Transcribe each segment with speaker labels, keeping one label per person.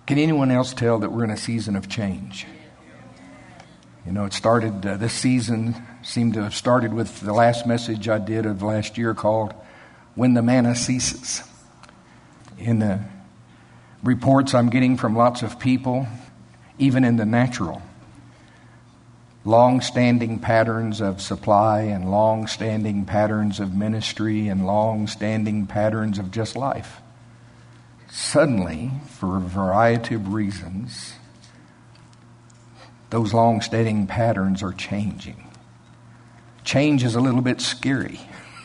Speaker 1: Can anyone else tell that we're in a season of change? You know, it started, this season seemed to have started with the last message I did of last year called When the Manna Ceases. In the reports I'm getting from lots of people, even in the natural, long-standing patterns of supply and long-standing patterns of ministry and long-standing patterns of just life. Suddenly, for a variety of reasons, those long-standing patterns are changing. Change is a little bit scary.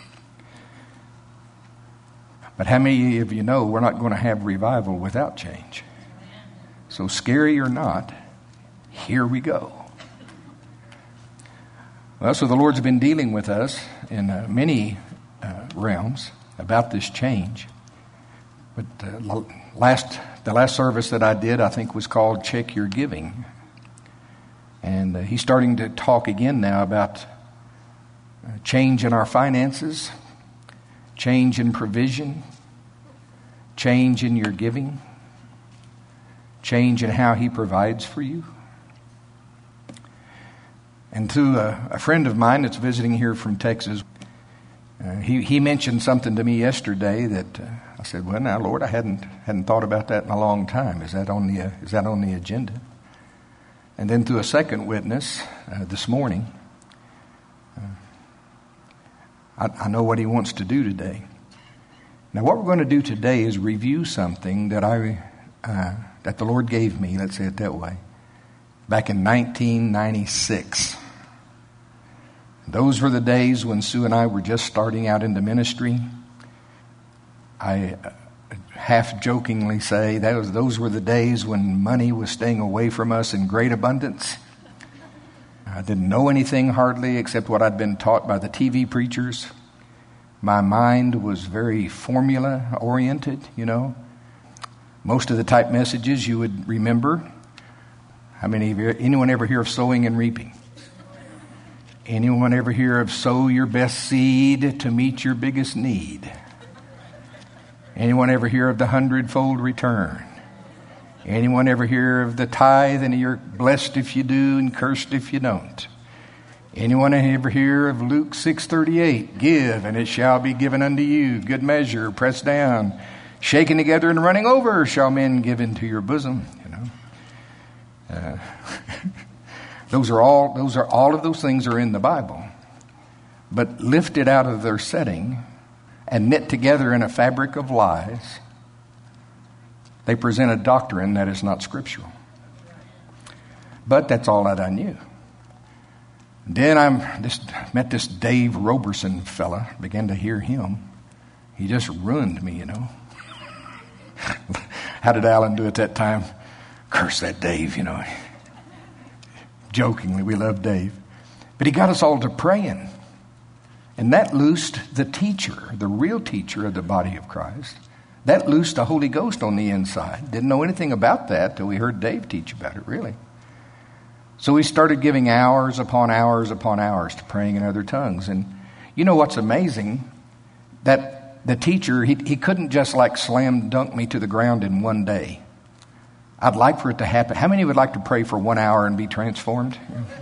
Speaker 1: But how many of you know we're not going to have revival without change? So scary or not, here we go. Well, so the Lord's been dealing with us in many realms about this change. But the last service that I did, I think, was called Check Your Giving. And he's starting to talk again now about change in our finances, change in provision, change in your giving, change in how he provides for you. And to a friend of mine that's visiting here from Texas, he mentioned something to me yesterday that I said, "Well, now, Lord, I hadn't thought about that in a long time. Is that on the agenda?" And then through a second witness this morning, I know what he wants to do today. Now, what we're going to do today is review something that that the Lord gave me. Let's say it that way. Back in 1996. Those were the days when Sue and I were just starting out into ministry. I half-jokingly say those were the days when money was staying away from us in great abundance. I didn't know anything hardly except what I'd been taught by the TV preachers. My mind was very formula-oriented, you know. Most of the type messages you would remember. How many of you, anyone ever hear of sowing and reaping? Anyone ever hear of sow your best seed to meet your biggest need? Anyone ever hear of the 100-fold return? Anyone ever hear of the tithe and you're blessed if you do and cursed if you don't? Anyone ever hear of Luke 6:38? Give and it shall be given unto you. Good measure, pressed down, shaken together and running over shall men give into your bosom. All of those things are in the Bible, but lifted out of their setting and knit together in a fabric of lies, they present a doctrine that is not scriptural. But that's all that I knew. Then I met this Dave Roberson fella, began to hear him. He just ruined me, you know. How did Alan do at that time? Curse that Dave, you know. Jokingly, we love Dave. But he got us all to praying. And that loosed the teacher, the real teacher of the body of Christ. That loosed the Holy Ghost on the inside. Didn't know anything about that till we heard Dave teach about it, really. So we started giving hours upon hours upon hours to praying in other tongues. And you know what's amazing? That the teacher, he couldn't just like slam dunk me to the ground in one day. I'd like for it to happen. How many would like to pray for 1 hour and be transformed?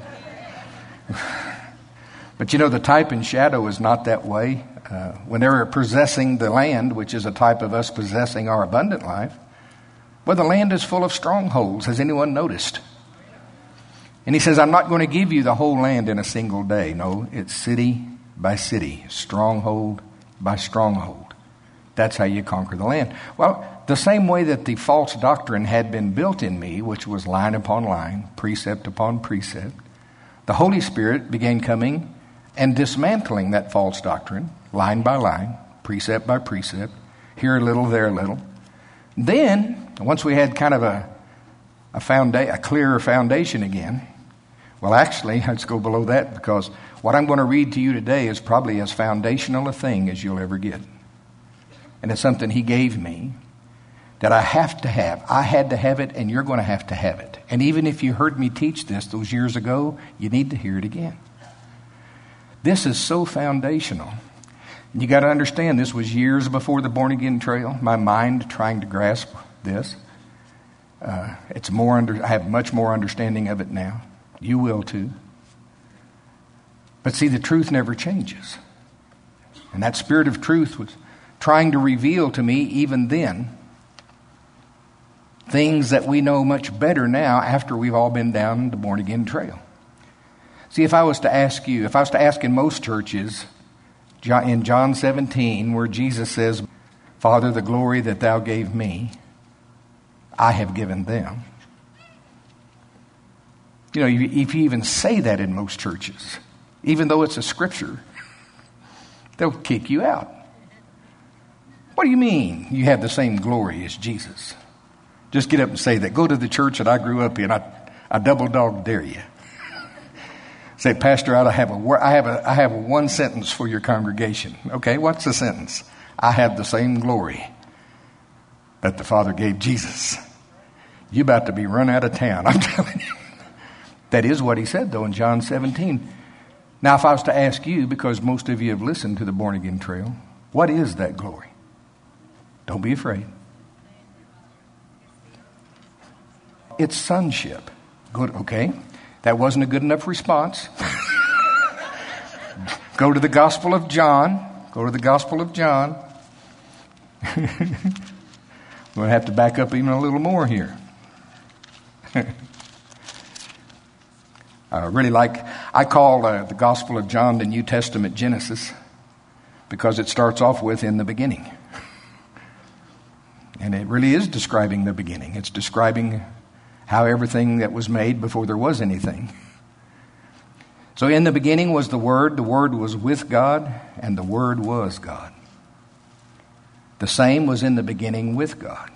Speaker 1: But you know, the type and shadow is not that way. When they were possessing the land, which is a type of us possessing our abundant life, well, the land is full of strongholds. Has anyone noticed? And he says, I'm not going to give you the whole land in a single day. No, it's city by city, stronghold by stronghold. That's how you conquer the land. Well, the same way that the false doctrine had been built in me, which was line upon line, precept upon precept, the Holy Spirit began coming and dismantling that false doctrine, line by line, precept by precept, here a little, there a little. Then, once we had kind of a clearer foundation again, well, actually, let's go below that, because what I'm going to read to you today is probably as foundational a thing as you'll ever get. And it's something he gave me that I have to have. I had to have it, and you're going to have it. And even if you heard me teach this those years ago, you need to hear it again. This is so foundational. You got to understand, this was years before the born-again trail, my mind trying to grasp this. I have much more understanding of it now. You will too. But see, the truth never changes. And that Spirit of truth was trying to reveal to me even then things that we know much better now after we've all been down the born-again trail. See, if I was to ask in most churches, in John 17, where Jesus says, Father, the glory that thou gave me, I have given them. You know, if you even say that in most churches, even though it's a scripture, they'll kick you out. What do you mean you have the same glory as Jesus? Just get up and say that. Go to the church that I grew up in. I double dog dare you. Say, Pastor, I have one sentence for your congregation. Okay, what's the sentence? I have the same glory that the Father gave Jesus. You're about to be run out of town, I'm telling you. That is what he said, though, in John 17. Now, if I was to ask you, because most of you have listened to the Born Again Trail, what is that glory? Don't be afraid. It's sonship. Good, okay. That wasn't a good enough response. Go to the Gospel of John. Go to the Gospel of John. We're going to have to back up even a little more here. I call the Gospel of John the New Testament Genesis because it starts off with in the beginning. And it really is describing the beginning. It's describing how everything that was made before there was anything. So in the beginning was the Word was with God, and the Word was God. The same was in the beginning with God.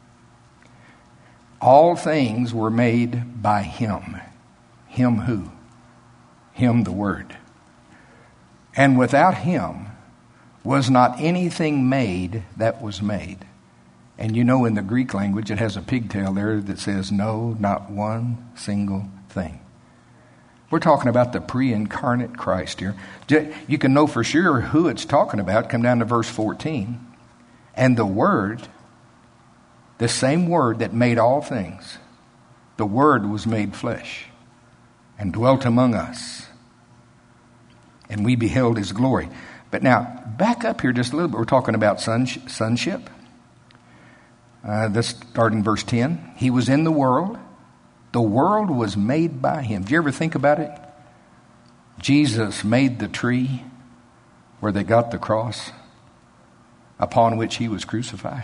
Speaker 1: All things were made by Him. Him who? Him the Word. And without Him was not anything made that was made. And you know in the Greek language it has a pigtail there that says no, not one single thing. We're talking about the pre-incarnate Christ here. You can know for sure who it's talking about. Come down to verse 14. And the Word, the same Word that made all things, the Word was made flesh and dwelt among us. And we beheld His glory. But now, back up here just a little bit. We're talking about sonship. Let's start in verse 10. He was in the world. The world was made by Him. Do you ever think about it? Jesus made the tree where they got the cross upon which He was crucified.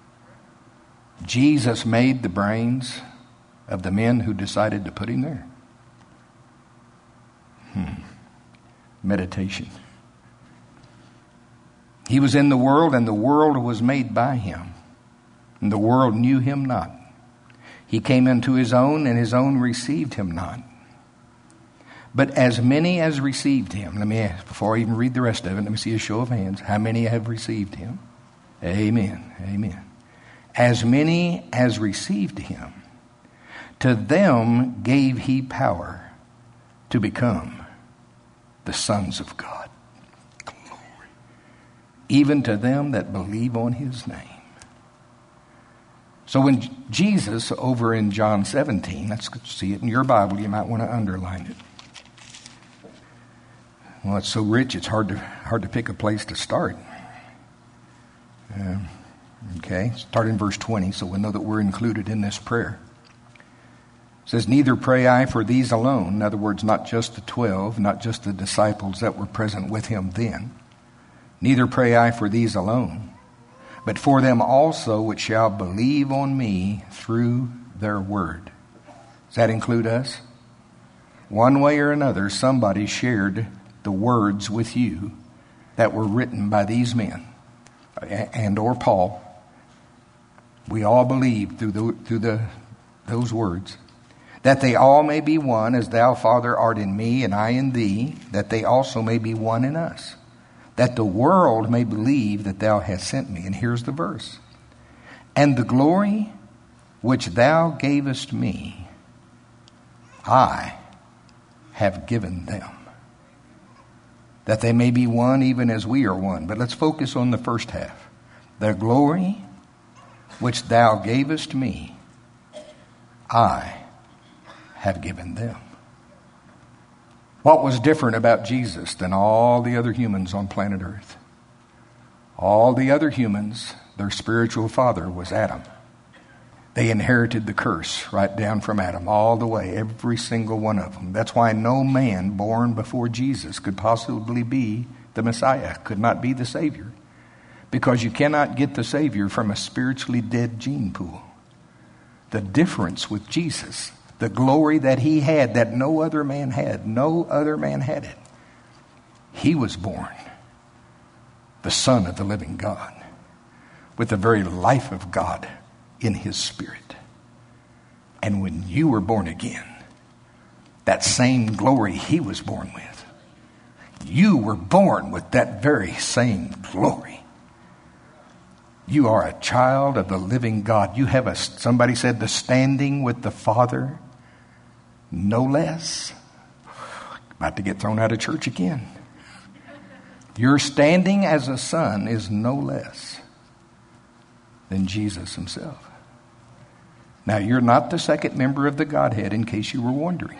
Speaker 1: Jesus made the brains of the men who decided to put Him there. Meditation. He was in the world, and the world was made by Him, and the world knew Him not. He came into His own, and His own received Him not. But as many as received Him, let me ask, before I even read the rest of it, let me see a show of hands. How many have received Him? Amen. Amen. As many as received Him, to them gave He power to become the sons of God. Glory. Even to them that believe on His name. So when Jesus, over in John 17, let's see it in your Bible, you might want to underline it. Well, it's so rich, it's hard to pick a place to start. Okay, start in verse 20, so we'll know that we're included in this prayer. It says, neither pray I for these alone. In other words, not just the 12, not just the disciples that were present with Him then. Neither pray I for these alone, but for them also which shall believe on me through their word. Does that include us? One way or another, somebody shared the words with you that were written by these men and or Paul. We all believe through those words, that they all may be one, as thou, Father, art in me, and I in thee, that they also may be one in us, that the world may believe that thou hast sent me. And here's the verse. And the glory which thou gavest me, I have given them, that they may be one even as we are one. But let's focus on the first half. The glory which thou gavest me, I have given them. What was different about Jesus than all the other humans on planet Earth? All the other humans, their spiritual father was Adam. They inherited the curse right down from Adam all the way, every single one of them. That's why no man born before Jesus could possibly be the Messiah, could not be the Savior. Because you cannot get the Savior from a spiritually dead gene pool. The difference with Jesus, the glory that he had that no other man had, no other man had it. He was born, the Son of the living God, with the very life of God in his spirit. And when you were born again, that same glory he was born with, you were born with that very same glory. You are a child of the living God. You have somebody said, the standing with the Father, no less. About to get thrown out of church again. Your standing as a son is no less than Jesus himself. Now, you're not the second member of the Godhead, in case you were wondering.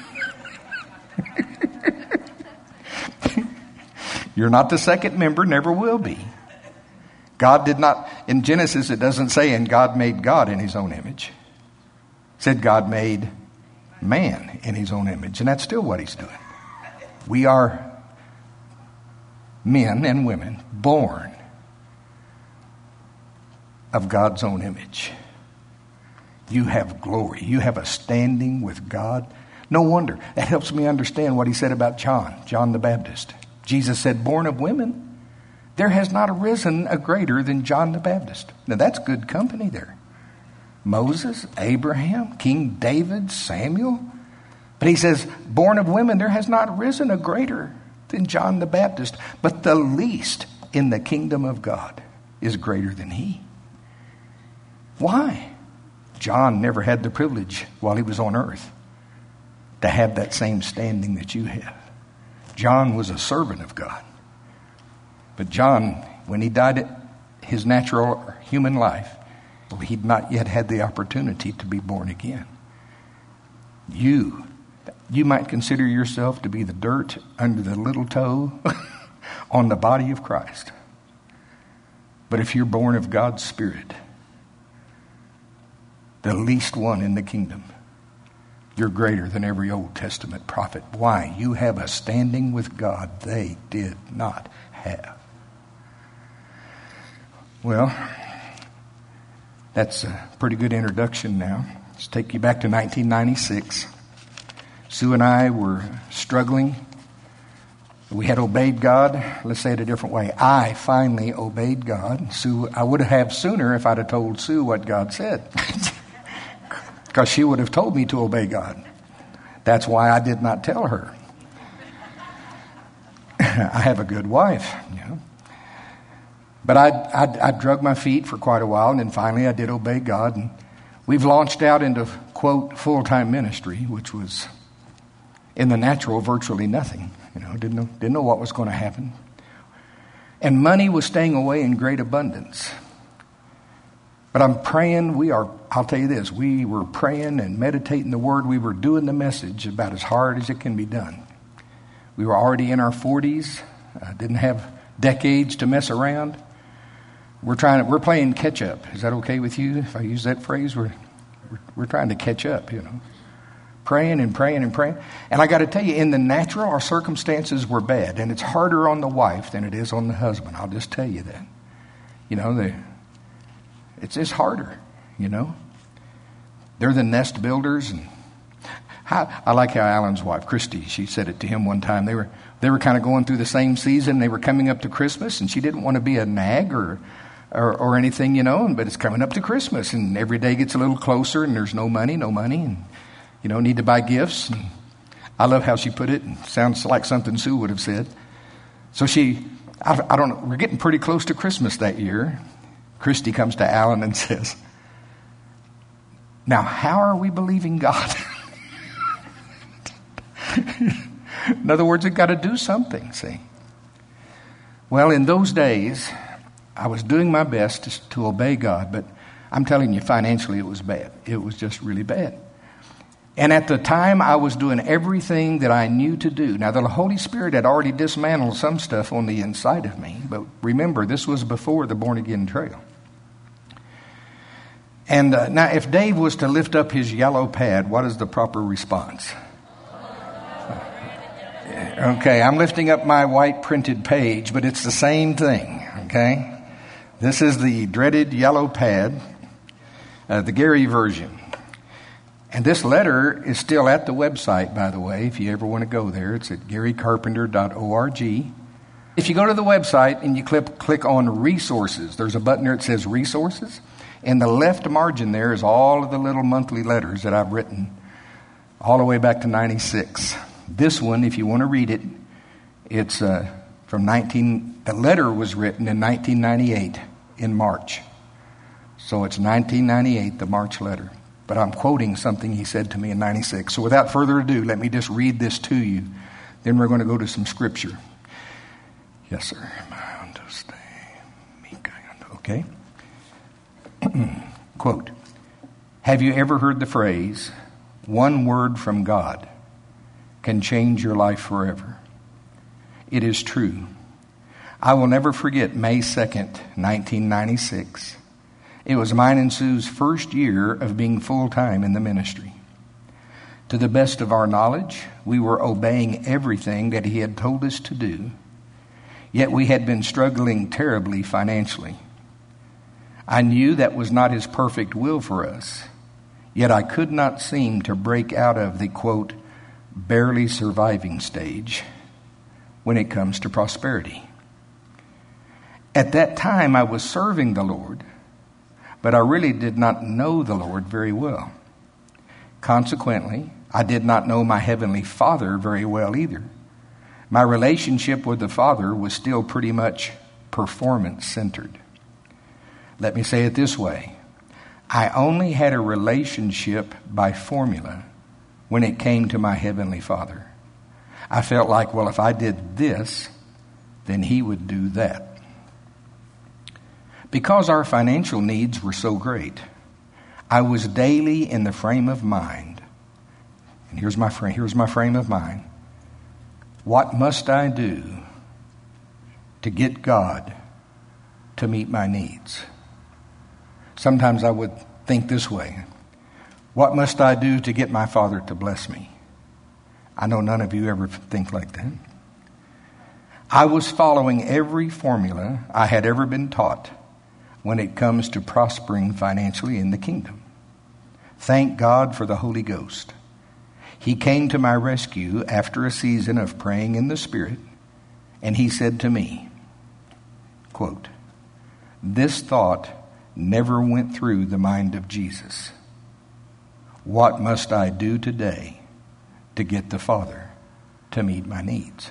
Speaker 1: You're not the second member, never will be. God did not, in Genesis it doesn't say, and God made God in his own image. It said God made man in his own image, and that's still what he's doing. We are men and women born of God's own image. You have glory. You have a standing with God. No wonder. That helps me understand what he said about John the Baptist. Jesus said, born of women, there has not arisen a greater than John the Baptist. Now that's good company there. Moses, Abraham, King David, Samuel. But he says, born of women, there has not arisen a greater than John the Baptist. But the least in the kingdom of God is greater than he. Why? John never had the privilege while he was on earth to have that same standing that you have. John was a servant of God. But John, when he died his natural human life, he'd not yet had the opportunity to be born again. You might consider yourself to be the dirt under the little toe on the body of Christ. But if you're born of God's Spirit, the least one in the kingdom, you're greater than every Old Testament prophet. Why? You have a standing with God they did not have. Well, that's a pretty good introduction now. Let's take you back to 1996. Sue and I were struggling. We had obeyed God. Let's say it a different way. I finally obeyed God. Sue, I would have sooner if I'd have told Sue what God said. Because she would have told me to obey God. That's why I did not tell her. I have a good wife, you know. But I drug my feet for quite a while, and then finally I did obey God. And we've launched out into, quote, full-time ministry, which was in the natural virtually nothing. You know, didn't know what was going to happen. And money was staying away in great abundance. But I'm praying, I'll tell you this, we were praying and meditating the word. We were doing the message about as hard as it can be done. We were already in our 40s, didn't have decades to mess around. We're playing catch up. Is that okay with you if I use that phrase? We're trying to catch up, you know. Praying and praying and praying. And I got to tell you, in the natural, our circumstances were bad. And it's harder on the wife than it is on the husband. I'll just tell you that. You know, it's harder, you know. They're the nest builders. And I like how Alan's wife, Christy, she said it to him one time. They were kind of going through the same season. They were coming up to Christmas, and she didn't want to be a nag or anything, you know. But it's coming up to Christmas, and every day gets a little closer, and there's no money, and you know, need to buy gifts. And I love how she put it. It sounds like something Sue would have said. So I don't know, we're getting pretty close to Christmas that year. Christy comes to Alan and says, now, how are we believing God? In other words, we've got to do something, see. Well, in those days, I was doing my best to obey God, but I'm telling you, financially it was bad. It was just really bad. And at the time, I was doing everything that I knew to do. Now, the Holy Spirit had already dismantled some stuff on the inside of me. But remember, this was before the born-again trail. And now, if Dave was to lift up his yellow pad, what is the proper response? Okay, I'm lifting up my white printed page, but it's the same thing, okay? This is the dreaded yellow pad, the Gary version. And this letter is still at the website, by the way, if you ever want to go there. It's at garycarpenter.org. If you go to the website and you click on resources, there's a button there that says resources. In the left margin there is all of the little monthly letters that I've written all the way back to 96. This one, if you want to read it, it's the letter was written in 1998 in March. So it's 1998, the March letter. But I'm quoting something he said to me in 96. So without further ado, let me just read this to you. Then we're going to go to some scripture. Yes, sir. Okay. Quote, have you ever heard the phrase, one word from God can change your life forever? It is true. I will never forget May 2nd, 1996. It was mine and Sue's first year of being full-time in the ministry. To the best of our knowledge, we were obeying everything that he had told us to do, yet we had been struggling terribly financially. I knew that was not his perfect will for us, yet I could not seem to break out of the, quote, barely surviving stage when it comes to prosperity. At that time, I was serving the Lord, but I really did not know the Lord very well. Consequently, I did not know my Heavenly Father very well either. My relationship with the Father was still pretty much performance-centered. Let me say it this way. I only had a relationship by formula when it came to my Heavenly Father. I felt like, well, if I did this, then He would do that. Because our financial needs were so great, I was daily in the frame of mind. And here's my frame of mind. What must I do to get God to meet my needs? Sometimes I would think this way. What must I do to get my Father to bless me? I know none of you ever think like that. I was following every formula I had ever been taught when it comes to prospering financially in the kingdom. Thank God for the Holy Ghost. He came to my rescue after a season of praying in the Spirit, and he said to me, quote, this thought never went through the mind of Jesus. What must I do today to get the Father to meet my needs?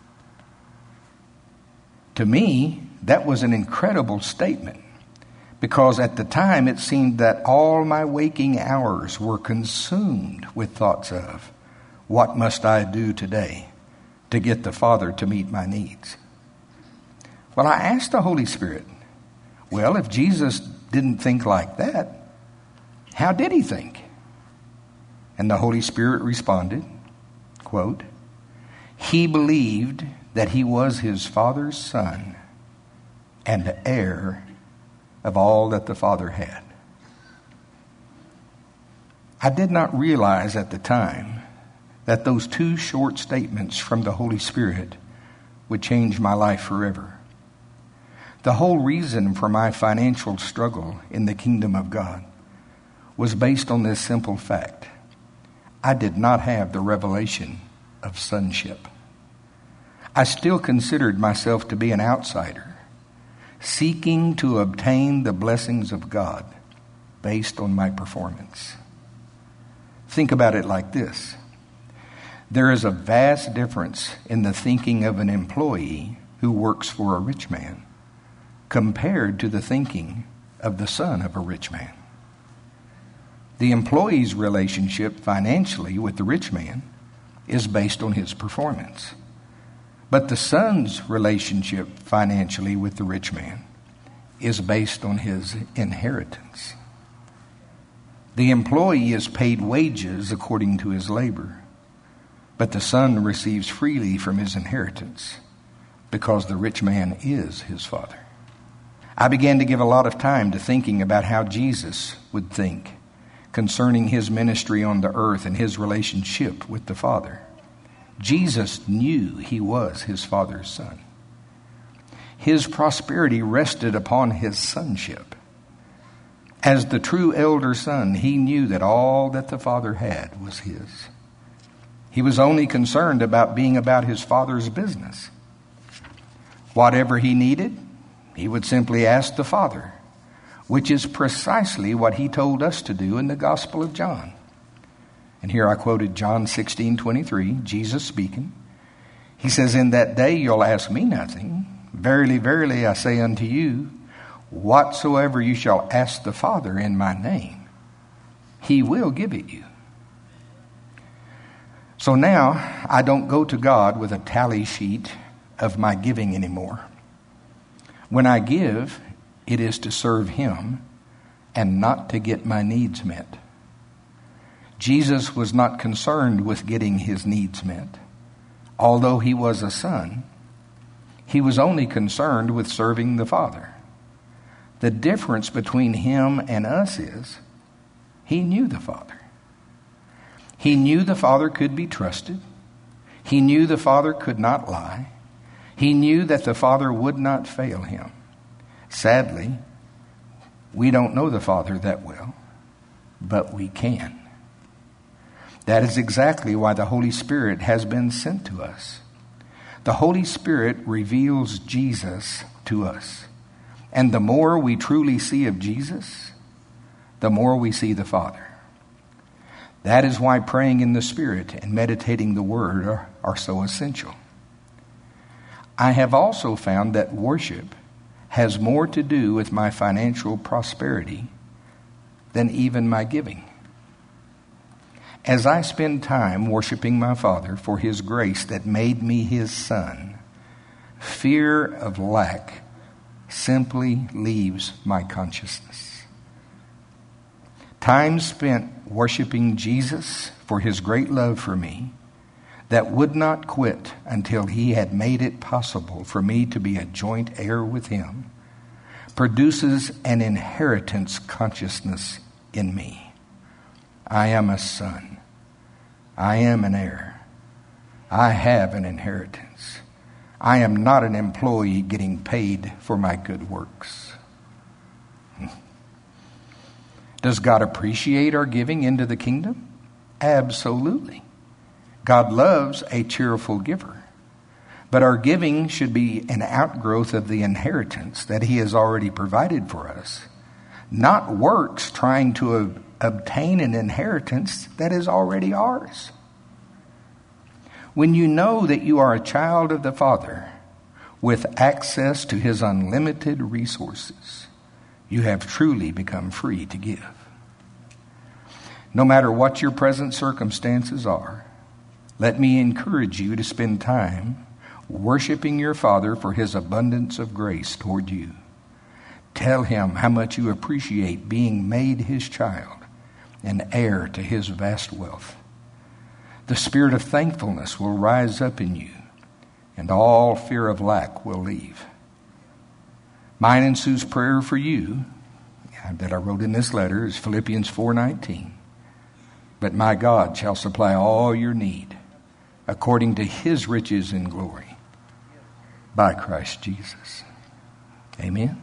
Speaker 1: To me, that was an incredible statement. Because at the time it seemed that all my waking hours were consumed with thoughts of, what must I do today to get the Father to meet my needs? Well, I asked the Holy Spirit, well, if Jesus didn't think like that, how did he think? And the Holy Spirit responded, quote, he believed that he was his Father's son and the heir of all that the Father had. I did not realize at the time that those two short statements from the Holy Spirit would change my life forever. The whole reason for my financial struggle in the kingdom of God was based on this simple fact. I did not have the revelation of sonship. I still considered myself to be an outsider, seeking to obtain the blessings of God based on my performance. Think about it like this. There is a vast difference in the thinking of an employee who works for a rich man compared to the thinking of the son of a rich man. The employee's relationship financially with the rich man is based on his performance. But the son's relationship financially with the rich man is based on his inheritance. The employee is paid wages according to his labor, but the son receives freely from his inheritance because the rich man is his father. I began to give a lot of time to thinking about how Jesus would think concerning his ministry on the earth and his relationship with the Father. Jesus knew he was his Father's son. His prosperity rested upon his sonship. As the true elder son, he knew that all that the Father had was his. He was only concerned about being about his Father's business. Whatever he needed, he would simply ask the Father, which is precisely what he told us to do in the Gospel of John. And here I quoted John 16:23, Jesus speaking. He says, "In that day you'll ask me nothing. Verily, verily, I say unto you, whatsoever you shall ask the Father in my name, he will give it you." So now I don't go to God with a tally sheet of my giving anymore. When I give, it is to serve him and not to get my needs met. Jesus was not concerned with getting his needs met. Although he was a son, he was only concerned with serving the Father. The difference between him and us is he knew the Father. He knew the Father could be trusted. He knew the Father could not lie. He knew that the Father would not fail him. Sadly, we don't know the Father that well, but we can. That is exactly why the Holy Spirit has been sent to us. The Holy Spirit reveals Jesus to us. And the more we truly see of Jesus, the more we see the Father. That is why praying in the Spirit and meditating the Word are so essential. I have also found that worship has more to do with my financial prosperity than even my giving. As I spend time worshiping my Father for his grace that made me his son, fear of lack simply leaves my consciousness. Time spent worshiping Jesus for his great love for me that would not quit until he had made it possible for me to be a joint heir with him produces an inheritance consciousness in me. I am a son. I am an heir. I have an inheritance. I am not an employee getting paid for my good works. Does God appreciate our giving into the kingdom? Absolutely. God loves a cheerful giver. But our giving should be an outgrowth of the inheritance that he has already provided for us, not works trying to obtain an inheritance that is already ours. When you know that you are a child of the Father with access to his unlimited resources, you have truly become free to give. No matter what your present circumstances are, let me encourage you to spend time worshiping your Father for his abundance of grace toward you. Tell him how much you appreciate being made his child and heir to his vast wealth. The spirit of thankfulness will rise up in you, and all fear of lack will leave. Mine and Sue's prayer for you that I wrote in this letter is Philippians 4:19. But my God shall supply all your need according to his riches in glory by Christ Jesus. Amen.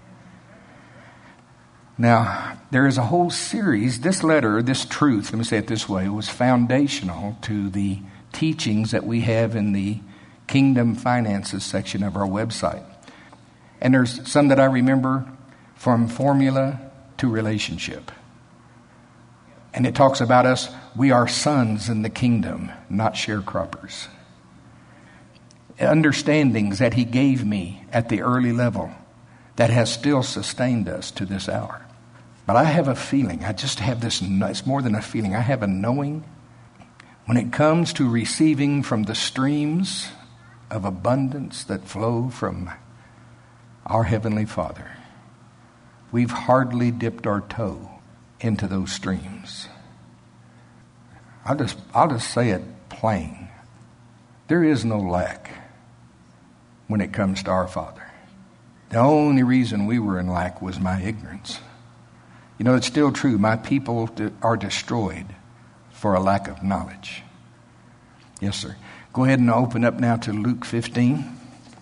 Speaker 1: Now, there is a whole series. This letter, this truth, let me say it this way, was foundational to the teachings that we have in the Kingdom Finances section of our website. And there's some that I remember from formula to relationship. And it talks about us, we are sons in the kingdom, not sharecroppers. Understandings that he gave me at the early level that has still sustained us to this hour. But I have a feeling, I just have this, it's more than a feeling, I have a knowing when it comes to receiving from the streams of abundance that flow from our Heavenly Father. We've hardly dipped our toe into those streams. I'll just say it plain. There is no lack when it comes to our Father. The only reason we were in lack was my ignorance. You know, it's still true. My people are destroyed for a lack of knowledge. Yes, sir. Go ahead and open up now to Luke 15.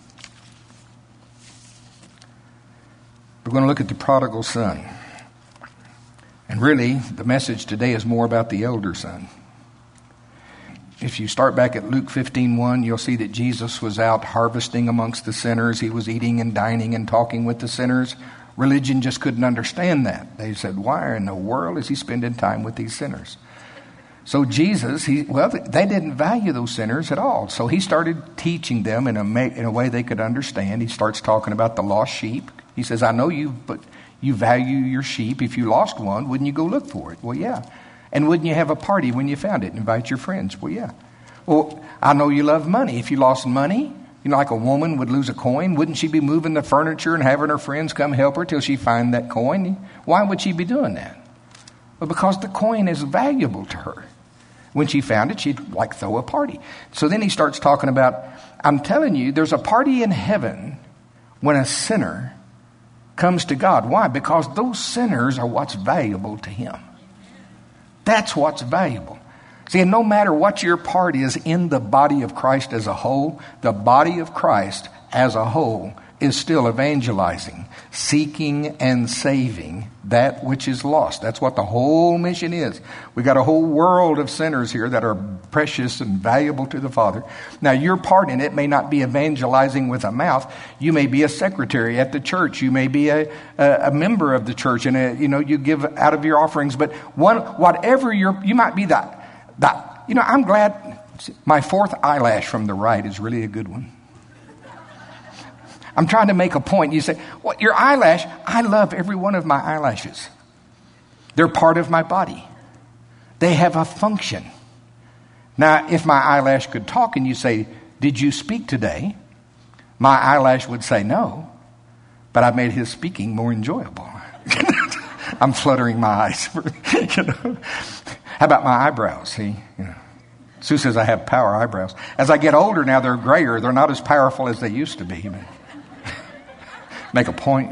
Speaker 1: We're going to look at the prodigal son. And really, the message today is more about the elder son. If you start back at Luke 15:1, you'll see that Jesus was out harvesting amongst the sinners. He was eating and dining and talking with the sinners. Religion just couldn't understand that. They said, why in the world is he spending time with these sinners? So Jesus, they didn't value those sinners at all. So he started teaching them in a way they could understand. He starts talking about the lost sheep. He says, I know you, but you value your sheep. If you lost one, wouldn't you go look for it? Well, yeah. And wouldn't you have a party when you found it and invite your friends? Well, yeah. Well, I know you love money. If you lost money, you know, like a woman would lose a coin, wouldn't she be moving the furniture and having her friends come help her till she find that coin? Why would she be doing that? Well, because the coin is valuable to her. When she found it, she'd like throw a party. So then he starts talking about, I'm telling you, there's a party in heaven when a sinner comes to God. Why? Because those sinners are what's valuable to him. That's what's valuable. See, and no matter what your part is in the body of Christ as a whole, the body of Christ as a whole is still evangelizing, seeking and saving that which is lost. That's what the whole mission is. We got a whole world of sinners here that are precious and valuable to the Father. Now, your part in it may not be evangelizing with a mouth. You may be a secretary at the church. You may be a member of the church, and you give out of your offerings. But whatever you might be I'm glad my fourth eyelash from the right is really a good one. I'm trying to make a point. You say, well, your eyelash, I love every one of my eyelashes. They're part of my body. They have a function. Now, if my eyelash could talk and you say, did you speak today? My eyelash would say no, but I made his speaking more enjoyable. I'm fluttering my eyes. How about my eyebrows? See, Sue says I have power eyebrows. As I get older now, they're grayer. They're not as powerful as they used to be. Make a point,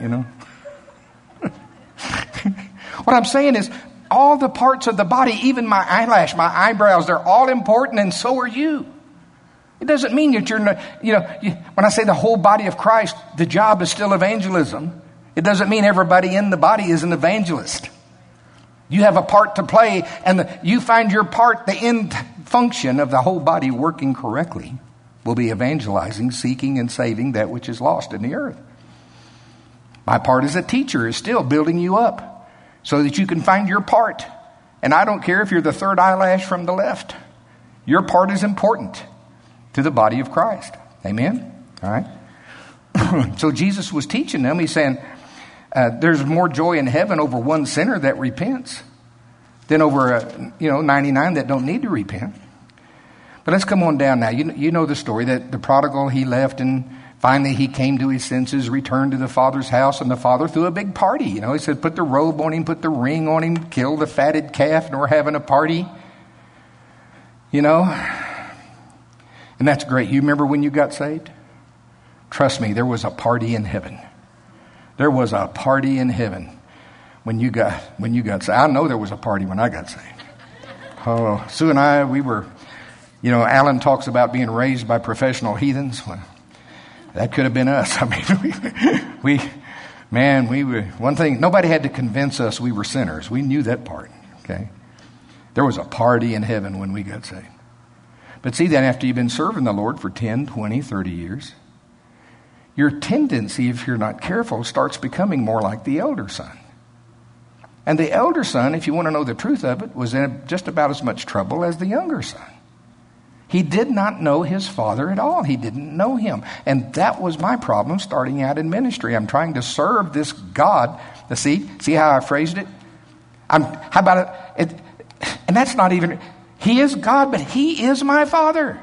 Speaker 1: What I'm saying is all the parts of the body, even my eyelash, my eyebrows, they're all important, and so are you. It doesn't mean that you're not, when I say the whole body of Christ, the job is still evangelism. It doesn't mean everybody in the body is an evangelist. You have a part to play, and you find your part, the end function of the whole body working correctly will be evangelizing, seeking, and saving that which is lost in the earth. My part as a teacher is still building you up so that you can find your part. And I don't care if you're the third eyelash from the left. Your part is important to the body of Christ. Amen? All right. So Jesus was teaching them. He's saying there's more joy in heaven over one sinner that repents than over 99 that don't need to repent. But let's come on down now. You know the story that the prodigal, he left, and finally he came to his senses, returned to the father's house, and the father threw a big party. He said, put the robe on him, put the ring on him, kill the fatted calf, and we're having a party. And that's great. You remember when you got saved? Trust me, there was a party in heaven. There was a party in heaven when you got saved. I know there was a party when I got saved. Oh, Sue and I, we were, Alan talks about being raised by professional heathens. Well, that could have been us. I mean, we were, one thing, nobody had to convince us we were sinners. We knew that part, okay? There was a party in heaven when we got saved. But see, then after you've been serving the Lord for 10, 20, 30 years, your tendency, if you're not careful, starts becoming more like the elder son. And the elder son, if you want to know the truth of it, was in just about as much trouble as the younger son. He did not know his father at all. He didn't know him. And that was my problem starting out in ministry. I'm trying to serve this God. See how I phrased it? How about it? And that's not even, he is God, but he is my father.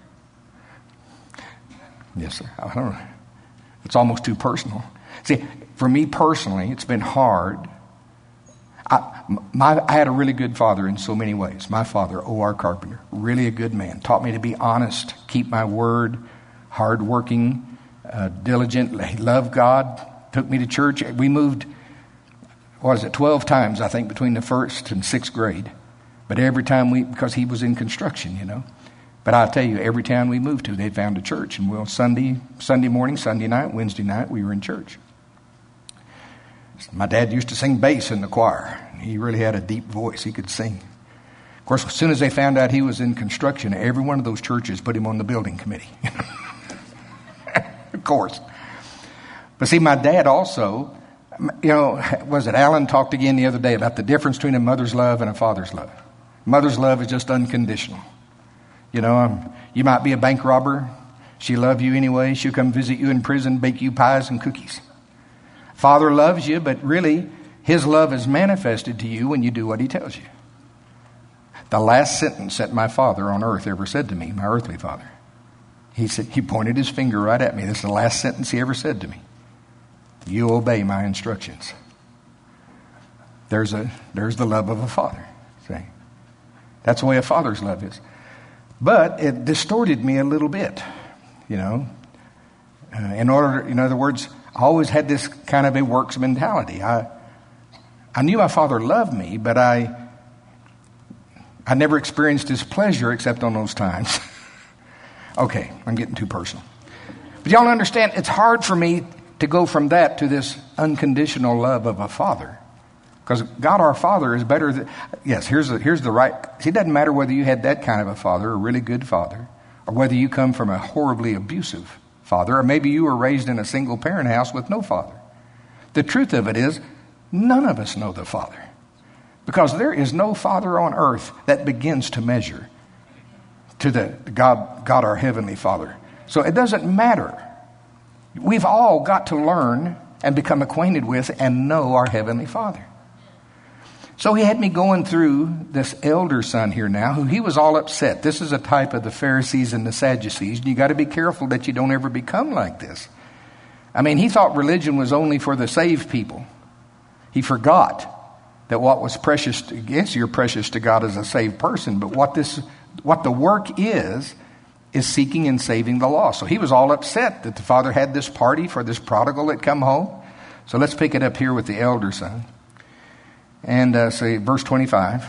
Speaker 1: Yes, sir. I don't know. It's almost too personal. See, for me personally, it's been hard. I had a really good father in so many ways. My father, O.R. Carpenter, really a good man. Taught me to be honest, keep my word, hardworking, diligent. He loved God, took me to church. We moved, 12 times, I think, between the first and sixth grade. But every time because he was in construction, But I'll tell you, every town we moved to, they found a church. And Sunday morning, Sunday night, Wednesday night, we were in church. My dad used to sing bass in the choir. He really had a deep voice. He could sing. Of course, as soon as they found out he was in construction, every one of those churches put him on the building committee. Of course. But see, my dad also, Alan talked again the other day about the difference between a mother's love and a father's love. Mother's love is just unconditional. You might be a bank robber. She'll love you anyway. She'll come visit you in prison, bake you pies and cookies. Father loves you, but really, his love is manifested to you when you do what he tells you. The last sentence that my father on earth ever said to me, my earthly father, he pointed his finger right at me. This is the last sentence he ever said to me. You obey my instructions. There's the love of a father. See? That's the way a father's love is. But it distorted me a little bit, in other words, I always had this kind of a works mentality. I knew my father loved me, but I never experienced his pleasure except on those times. Okay, I'm getting too personal. But y'all understand, it's hard for me to go from that to this unconditional love of a father. Because God our Father is better than... Yes, here's the right... See, it doesn't matter whether you had that kind of a father, a really good father, or whether you come from a horribly abusive father, or maybe you were raised in a single-parent house with no father. The truth of it is, none of us know the Father. Because there is no father on earth that begins to measure to the God our Heavenly Father. So it doesn't matter. We've all got to learn and become acquainted with and know our Heavenly Father. So he had me going through this elder son here now, who he was all upset. This is a type of the Pharisees and the Sadducees. And you got to be careful that you don't ever become like this. I mean, he thought religion was only for the saved people. He forgot that what was precious, yes, you're precious to God as a saved person, but what the work is seeking and saving the lost. So he was all upset that the father had this party for this prodigal that come home. So let's pick it up here with the elder son. And say verse 25.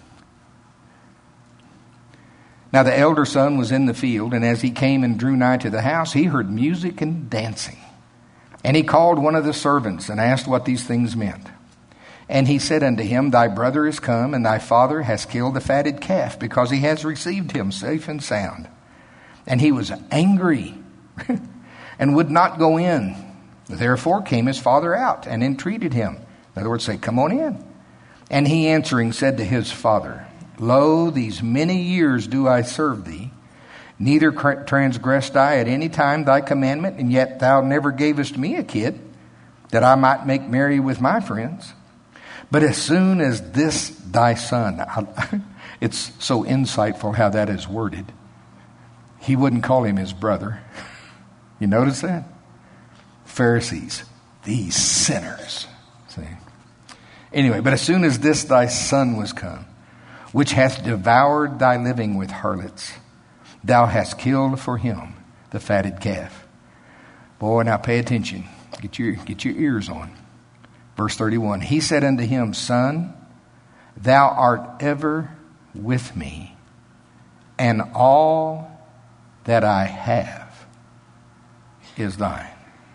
Speaker 1: Now the elder son was in the field, and as he came and drew nigh to the house, he heard music and dancing. And he called one of the servants and asked what these things meant. And he said unto him, Thy brother is come, and thy father has killed the fatted calf, because he has received him safe and sound. And he was angry and would not go in. Therefore came his father out and entreated him. In other words, say, come on in. And he answering said to his father, Lo, these many years do I serve thee, neither transgressed I at any time thy commandment, and yet thou never gavest me a kid, that I might make merry with my friends. But as soon as this thy son, it's so insightful how that is worded. He wouldn't call him his brother. You notice that? Pharisees, these sinners. See? Anyway, but as soon as this thy son was come, which hath devoured thy living with harlots, thou hast killed for him the fatted calf. Boy, now pay attention. Get your ears on. Verse 31, he said unto him, Son, thou art ever with me, and all that I have is thine.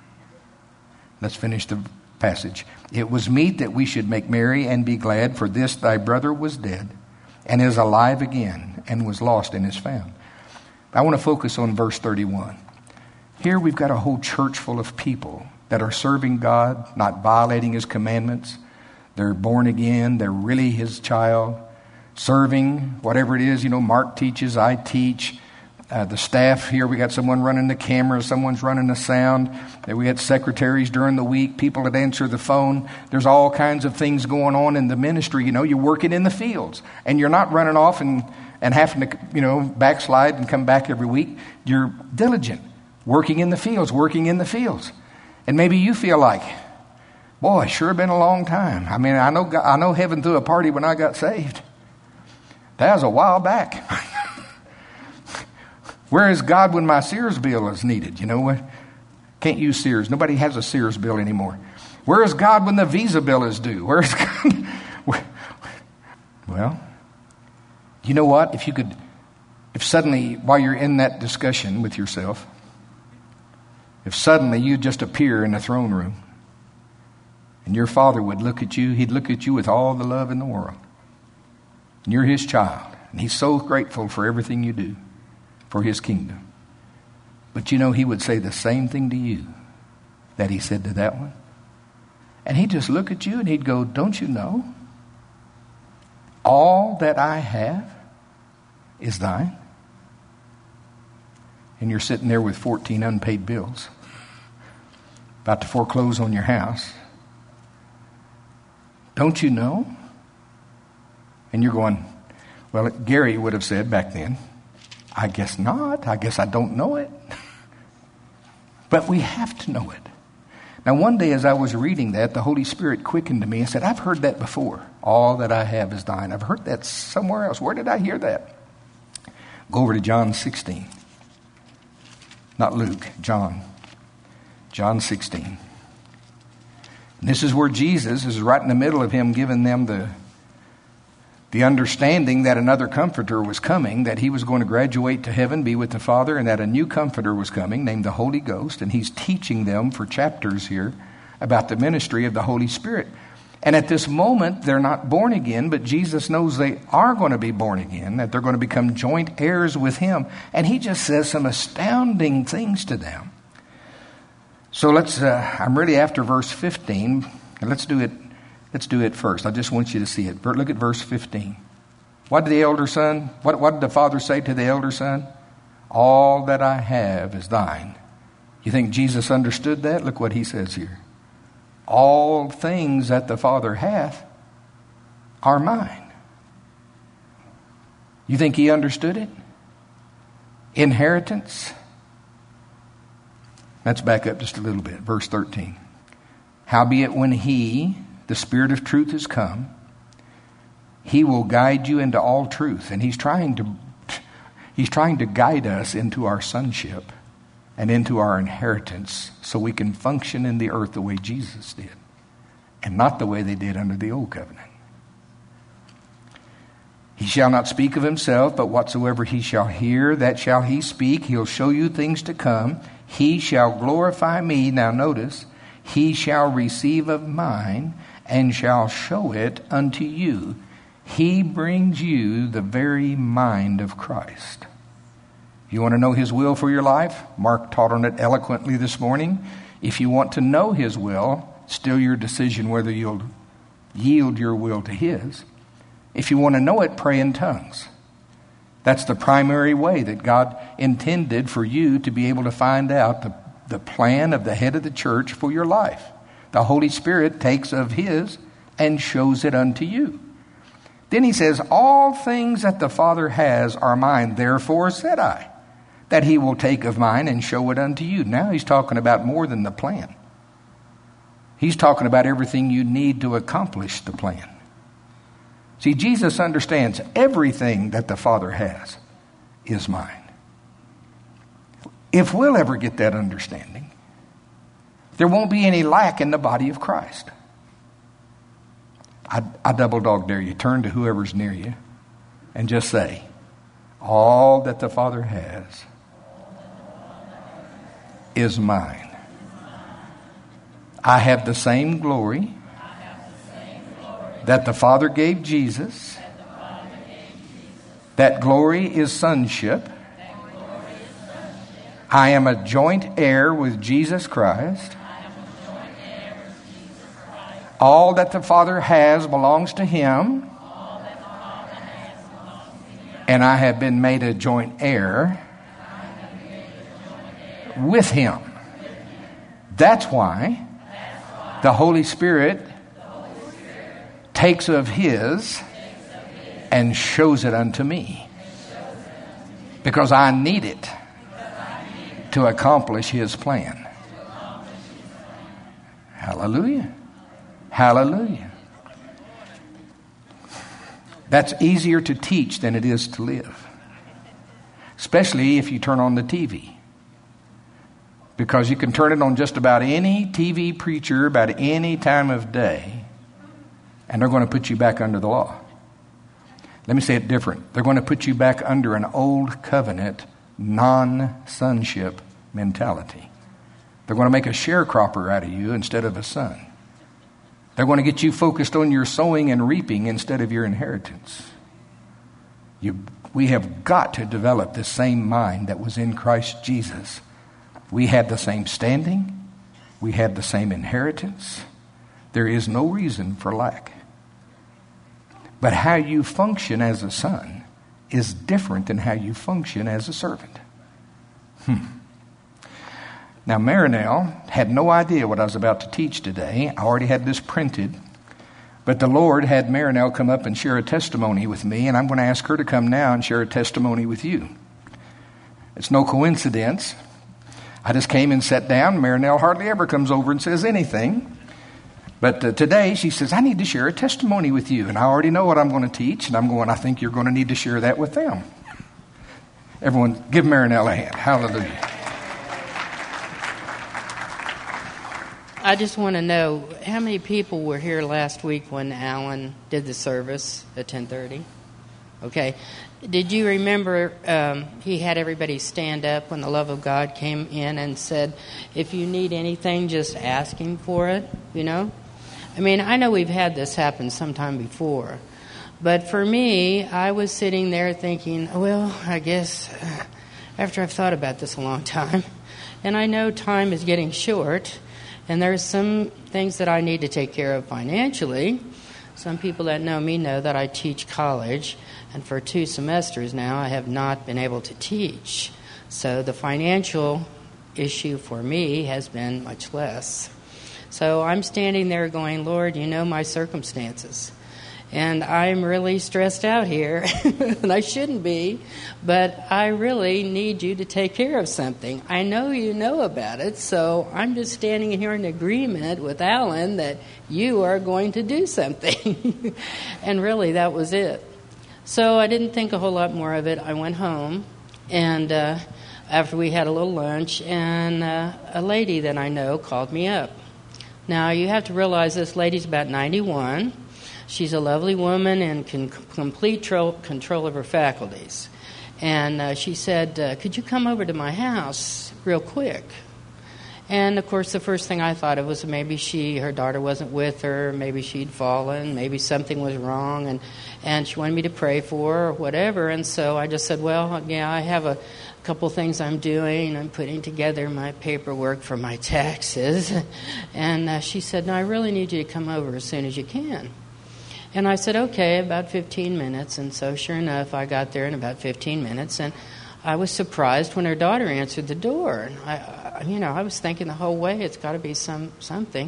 Speaker 1: Let's finish the passage. It was meet that we should make merry and be glad, for this thy brother was dead, and is alive again, and was lost and is found. I want to focus on verse 31. Here we've got a whole church full of people that are serving God, not violating his commandments. They're born again. They're really his child. Serving, whatever it is. Mark teaches, I teach. The staff here, we got someone running the camera, someone's running the sound. We had secretaries during the week, people that answer the phone. There's all kinds of things going on in the ministry. You're working in the fields, and you're not running off and having to, backslide and come back every week. You're diligent, working in the fields. And maybe you feel like, Boy, sure been a long time. I mean, I know heaven threw a party when I got saved. That was a while back. Where is God when my Sears bill is needed? You know what? Can't use Sears. Nobody has a Sears bill anymore. Where is God when the Visa bill is due? Where is God? Well, you know what? If suddenly, while you're in that discussion with yourself, if suddenly you just appear in the throne room and your Father would look at you, He'd look at you with all the love in the world. And you're His child. And He's so grateful for everything you do for His kingdom. But you know, He would say the same thing to you that He said to that one. And He'd just look at you and He'd go, don't you know? All that I have is thine. And you're sitting there with 14 unpaid bills, about to foreclose on your house. Don't you know? And you're going, well, Gary would have said back then, I guess not. I guess I don't know it. But we have to know it. Now, one day as I was reading that, the Holy Spirit quickened to me and said, I've heard that before. All that I have is thine. I've heard that somewhere else. Where did I hear that? Go over to John 16. Not Luke, John. John 16. And this is where Jesus is right in the middle of Him giving them the understanding that another comforter was coming, that He was going to graduate to heaven, be with the Father, and that a new comforter was coming named the Holy Ghost. And He's teaching them for chapters here about the ministry of the Holy Spirit. And at this moment, they're not born again, but Jesus knows they are going to be born again, that they're going to become joint heirs with Him. And He just says some astounding things to them. So I'm really after verse 15, and let's do it first. I just want you to see it. Look at verse 15. What did the elder son, what did the father say to the elder son? All that I have is thine. You think Jesus understood that? Look what He says here. All things that the Father hath are mine. You think He understood it? Inheritance. Let's back up just a little bit. Verse 13. Howbeit when He, the Spirit of truth, is come, He will guide you into all truth. And He's trying to guide us into our sonship and into our inheritance so we can function in the earth the way Jesus did and not the way they did under the old covenant. He shall not speak of Himself, but whatsoever He shall hear, that shall He speak. He'll show you things to come. He shall glorify me. Now notice, He shall receive of mine and shall show it unto you. He brings you the very mind of Christ. You want to know His will for your life? Mark taught on it eloquently this morning. If you want to know His will, still your decision whether you'll yield your will to His. If you want to know it, pray in tongues. That's the primary way that God intended for you to be able to find out the plan of the head of the church for your life. The Holy Spirit takes of His and shows it unto you. Then He says, all things that the Father has are mine. Therefore said I, that He will take of mine and show it unto you. Now He's talking about more than the plan. He's talking about everything you need to accomplish the plan. See, Jesus understands everything that the Father has is mine. If we'll ever get that understanding, there won't be any lack in the body of Christ. I double dog dare you. Turn to whoever's near you and just say, all that the Father has is mine. I have the same glory that the Father gave Jesus. That glory is sonship. I am a joint heir with Jesus Christ. All that the Father has belongs to Him. And I have been made a joint heir with Him. That's why the Holy Spirit takes of His and shows it unto me. Because I need it to accomplish His plan. Hallelujah. Hallelujah. That's easier to teach than it is to live. Especially if you turn on the TV. Because you can turn it on just about any TV preacher about any time of day, and they're going to put you back under the law. Let me say it different. They're going to put you back under an old covenant, non-sonship mentality. They're going to make a sharecropper out of you instead of a son. They're going to get you focused on your sowing and reaping instead of your inheritance. We have got to develop the same mind that was in Christ Jesus. We had the same standing. We had the same inheritance. There is no reason for lack. But how you function as a son is different than how you function as a servant. Now, Marinelle had no idea what I was about to teach today. I already had this printed. But the Lord had Marinelle come up and share a testimony with me, and I'm going to ask her to come now and share a testimony with you. It's no coincidence. I just came and sat down. Marinelle hardly ever comes over and says anything. But today she says, I need to share a testimony with you. And I already know what I'm going to teach. And I'm going, I think you're going to need to share that with them. Everyone, give Marinelle a hand. Hallelujah.
Speaker 2: I just want to know, how many people were here last week when Alan did the service at 10:30? Okay. Did you remember he had everybody stand up when the love of God came in and said, if you need anything, just ask him for it, you know? I mean, I know we've had this happen sometime before. But for me, I was sitting there thinking, well, I guess after I've thought about this a long time, and I know time is getting short, and there's some things that I need to take care of financially. Some people that know me know that I teach college, and for 2 semesters now I have not been able to teach. So the financial issue for me has been much less. So I'm standing there going, Lord, you know my circumstances. And I'm really stressed out here, and I shouldn't be, but I really need you to take care of something. I know you know about it, so I'm just standing here in agreement with Alan that you are going to do something. And really, that was it. So I didn't think a whole lot more of it. I went home, and after we had a little lunch, and a lady that I know called me up. Now, you have to realize this lady's about 91. She's a lovely woman and complete control of her faculties. And she said, could you come over to my house real quick? And, of course, the first thing I thought of was maybe her daughter wasn't with her, maybe she'd fallen, maybe something was wrong, and she wanted me to pray for her or whatever. And so I just said, well, yeah, I have a couple things I'm doing. I'm putting together my paperwork for my taxes. And she said, no, I really need you to come over as soon as you can. And I said, okay, about 15 minutes. And so sure enough, I got there in about 15 minutes. And I was surprised when her daughter answered the door. And I was thinking the whole way, it's got to be something.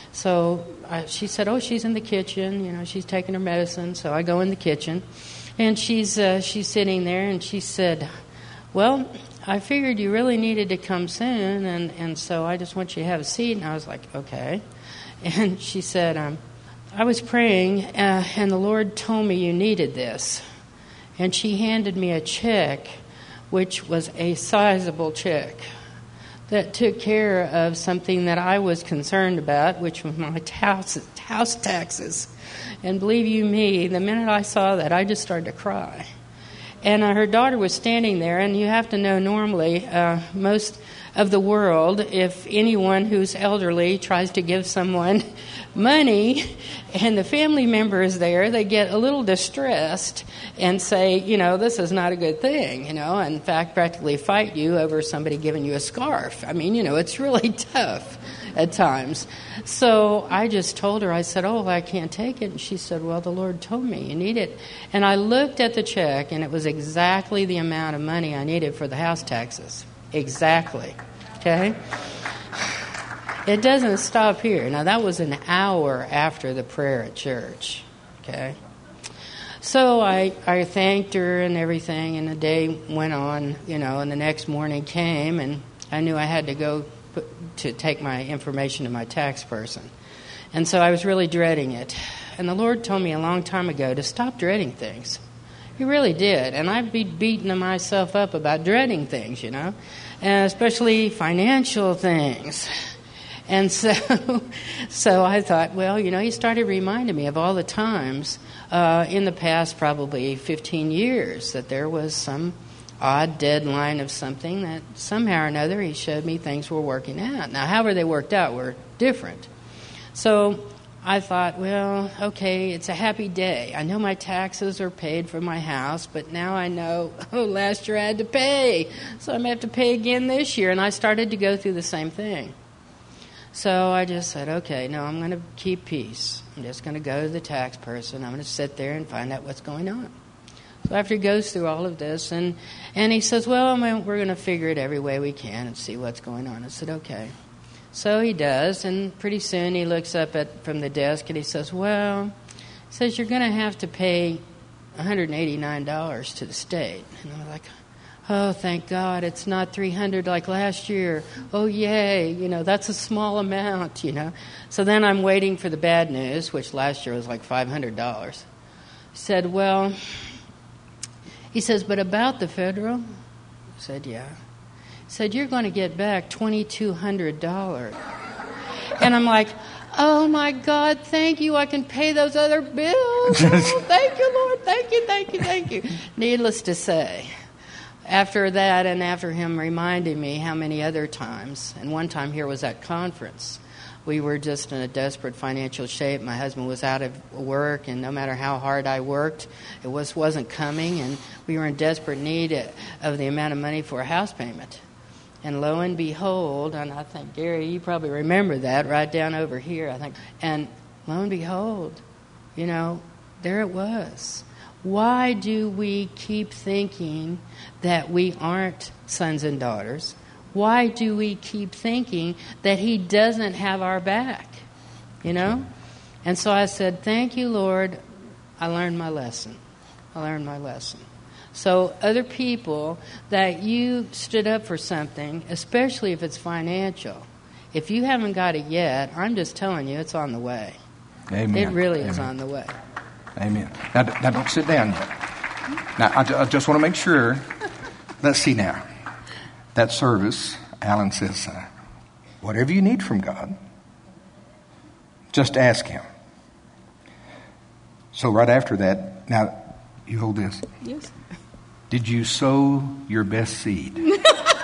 Speaker 2: So she said, oh, she's in the kitchen. She's taking her medicine. So I go in the kitchen. And she's sitting there. And she said, well, I figured you really needed to come soon. And so I just want you to have a seat. And I was like, okay. And she said, I was praying, and the Lord told me you needed this. And she handed me a check, which was a sizable check, that took care of something that I was concerned about, which was my house taxes. And believe you me, the minute I saw that, I just started to cry. And her daughter was standing there, and you have to know normally most of the world, if anyone who's elderly tries to give someone money and the family member is there, they get a little distressed and say, this is not a good thing, in fact, practically fight you over somebody giving you a scarf. I mean, it's really tough at times. So I just told her, I said, oh, I can't take it. And she said, well, the Lord told me you need it. And I looked at the check, and it was exactly the amount of money I needed for the house taxes. Exactly. Okay? It doesn't stop here. Now, that was an hour after the prayer at church. Okay? So I thanked her and everything, and the day went on, and the next morning came, and I knew I had to go to take my information to my tax person. And so I was really dreading it. And the Lord told me a long time ago to stop dreading things. He really did. And I'd be beating myself up about dreading things, and especially financial things. And so I thought, well, he started reminding me of all the times in the past probably 15 years that there was some odd deadline of something that somehow or another he showed me things were working out. Now, however they worked out were different. So I thought, well, okay, it's a happy day. I know my taxes are paid for my house, but now I know, last year I had to pay, so I'm going to have to pay again this year. And I started to go through the same thing. So I just said, okay, no, I'm going to keep peace. I'm just going to go to the tax person. I'm going to sit there and find out what's going on. So after he goes through all of this, and he says, well, we're going to figure it every way we can and see what's going on. I said, okay. So he does, and pretty soon he looks up from the desk and he says, well, you're going to have to pay $189 to the state. And I'm like, oh, thank God, it's not $300 like last year. Oh, yay, that's a small amount, So then I'm waiting for the bad news, which last year was like $500. He said, well, but about the federal? I said, yeah. He said, you're going to get back $2,200. And I'm like, oh, my God, thank you. I can pay those other bills. Oh, thank you, Lord. Thank you. Needless to say, after that and after him reminding me how many other times, and one time here was at conference, we were just in a desperate financial shape. My husband was out of work, and no matter how hard I worked, it wasn't coming, and we were in desperate need of the amount of money for a house payment. And lo and behold, and I think, Gary, you probably remember that right down over here, I think. And lo and behold, there it was. Why do we keep thinking that we aren't sons and daughters? Why do we keep thinking that he doesn't have our back? And so I said, thank you, Lord. I learned my lesson. So other people that you stood up for something, especially if it's financial, if you haven't got it yet, I'm just telling you, it's on the way.
Speaker 1: Amen.
Speaker 2: It really is on the way.
Speaker 1: Amen. Now don't sit down yet. Now, I just want to make sure. Let's see now. That service, Alan says, whatever you need from God, just ask him. So right after that, now, you hold this.
Speaker 2: Yes.
Speaker 1: Did you sow your best seed? Did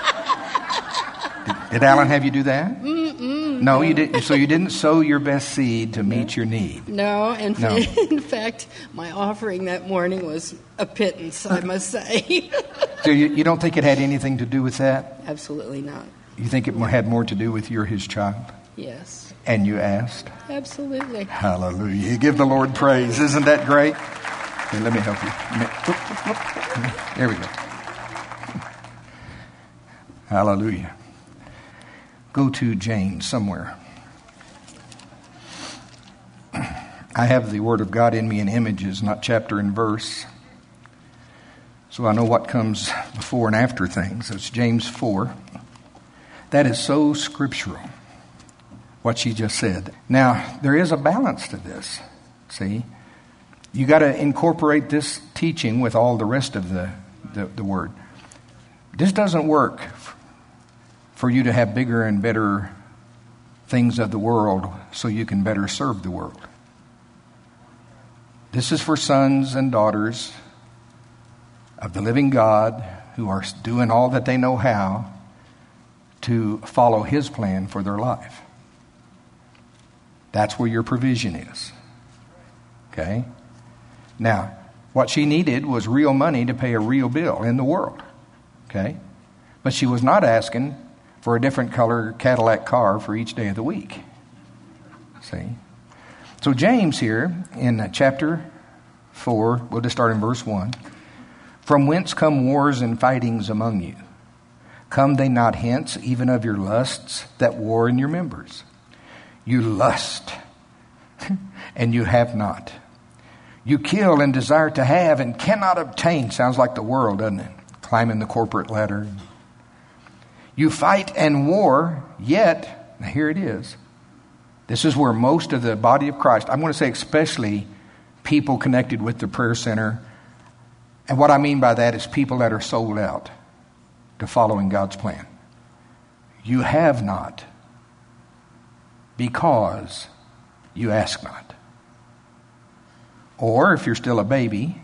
Speaker 1: Alan have you do that? No, you didn't. So you didn't sow your best seed to meet your need.
Speaker 2: No, in fact, my offering that morning was a pittance, I must say.
Speaker 1: So you don't think it had anything to do with that?
Speaker 2: Absolutely not.
Speaker 1: You think it had more to do with you're his child?
Speaker 2: Yes.
Speaker 1: And you asked?
Speaker 2: Absolutely.
Speaker 1: Hallelujah. You give the Lord praise. Isn't that great? Here, let me help you. There we go. Hallelujah. Go to James somewhere. I have the Word of God in me in images, not chapter and verse. So I know what comes before and after things. It's James 4. That is so scriptural, what she just said. Now, there is a balance to this. See? You got to incorporate this teaching with all the rest of the Word. This doesn't work for you to have bigger and better things of the world so you can better serve the world. This is for sons and daughters of the living God who are doing all that they know how to follow his plan for their life. That's where your provision is. Okay? Now, what she needed was real money to pay a real bill in the world. Okay? But she was not asking for a different color Cadillac car for each day of the week. See? So James here in chapter 4, we'll just start in verse 1. From whence come wars and fightings among you? Come they not hence, even of your lusts that war in your members? You lust, and you have not. You kill and desire to have and cannot obtain. Sounds like the world, doesn't it? Climbing the corporate ladder. You fight and war, yet, now here it is, This is where most of the body of Christ, I'm going to say especially people connected with the prayer center. And what I mean by that is people that are sold out to following God's plan. You have not because you ask not. Or if you're still a baby,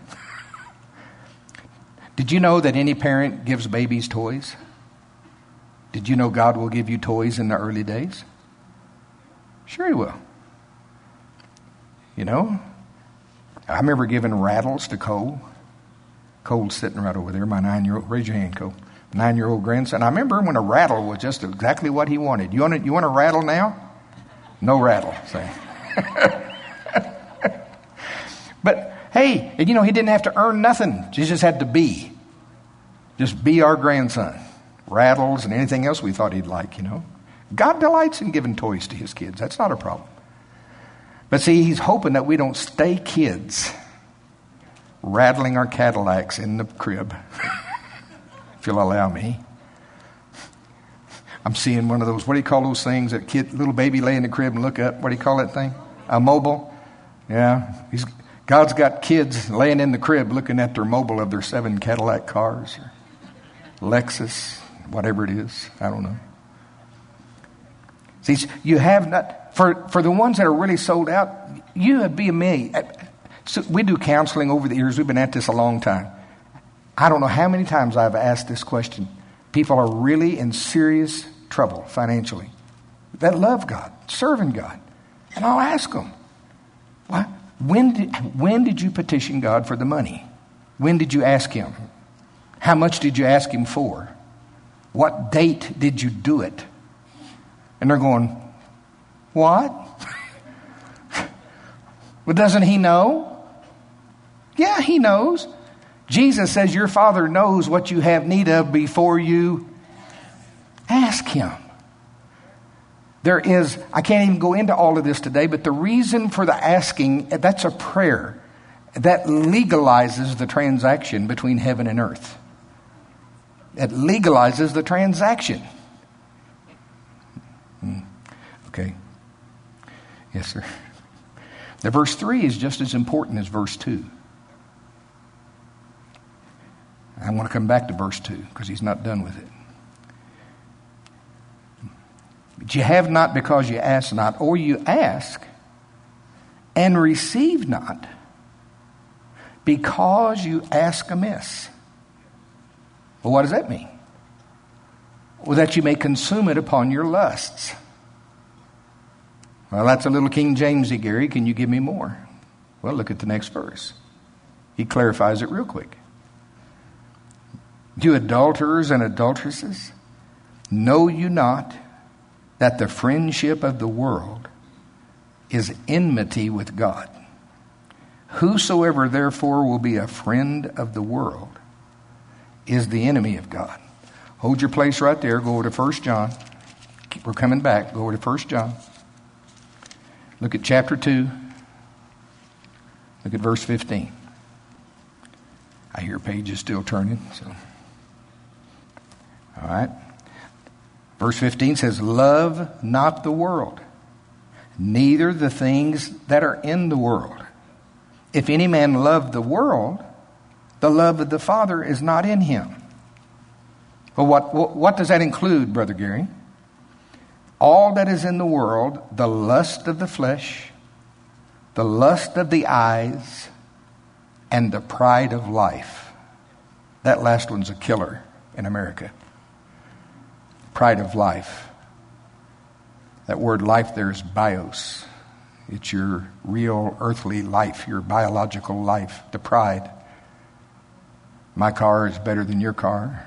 Speaker 1: did you know that any parent gives babies toys? Did you know God will give you toys in the early days? Sure He will. You know, I remember giving rattles to Cole. Cole's sitting right over there, my 9-year-old. Raise your hand, Cole. 9-year-old grandson. I remember when a rattle was just exactly what he wanted. You want a rattle now? No rattle, say. But hey, and you know, he didn't have to earn nothing. He just had to be. Just be our grandson. Rattles and anything else we thought he'd like, you know. God delights in giving toys to His kids. That's not a problem. But see, He's hoping that we don't stay kids rattling our Cadillacs in the crib. If you'll allow me. I'm seeing one of those, what do you call those things that little baby lay in the crib and look up? What do you call that thing? A mobile? Yeah. God's got kids laying in the crib looking at their mobile of their 7 Cadillac cars. Or Lexus, whatever it is. I don't know. See, you have not, for the ones that are really sold out, you would be amazed. So we do counseling over the years. We've been at this a long time. I don't know how many times I've asked this question. People are really in serious trouble financially that love God, serving God. And I'll ask them, what? When did you petition God for the money? When did you ask Him? How much did you ask Him for? What date did you do it? And they're going, what? Well, doesn't He know? Yeah, He knows. Jesus says your Father knows what you have need of before you ask Him. I can't even go into all of this today, but the reason for the asking, that's a prayer that legalizes the transaction between heaven and earth. It legalizes the transaction. Okay. Yes, sir. The verse 3 is just as important as verse 2. I want to come back to verse 2 because he's not done with it. But you have not because you ask not, or you ask and receive not because you ask amiss. Well, what does that mean? Well, that you may consume it upon your lusts. Well, that's a little King Jamesy, Gary. Can you give me more? Well, look at the next verse. He clarifies it real quick. You adulterers and adulteresses, know you not that the friendship of the world is enmity with God? Whosoever therefore will be a friend of the world is the enemy of God. Hold your place right there. Go over to 1 John. We're coming back. Go over to 1 John. Look at chapter 2. Look at verse 15. I hear pages still turning. So, all right. Verse 15 says, love not the world, neither the things that are in the world. If any man love the world, the love of the Father is not in him. Well, what does that include, Brother Gary? All that is in the world, the lust of the flesh, the lust of the eyes, and the pride of life. That last one's a killer in America. Pride of life. That word life there is bios. It's your real earthly life, your biological life, the pride. My car is better than your car.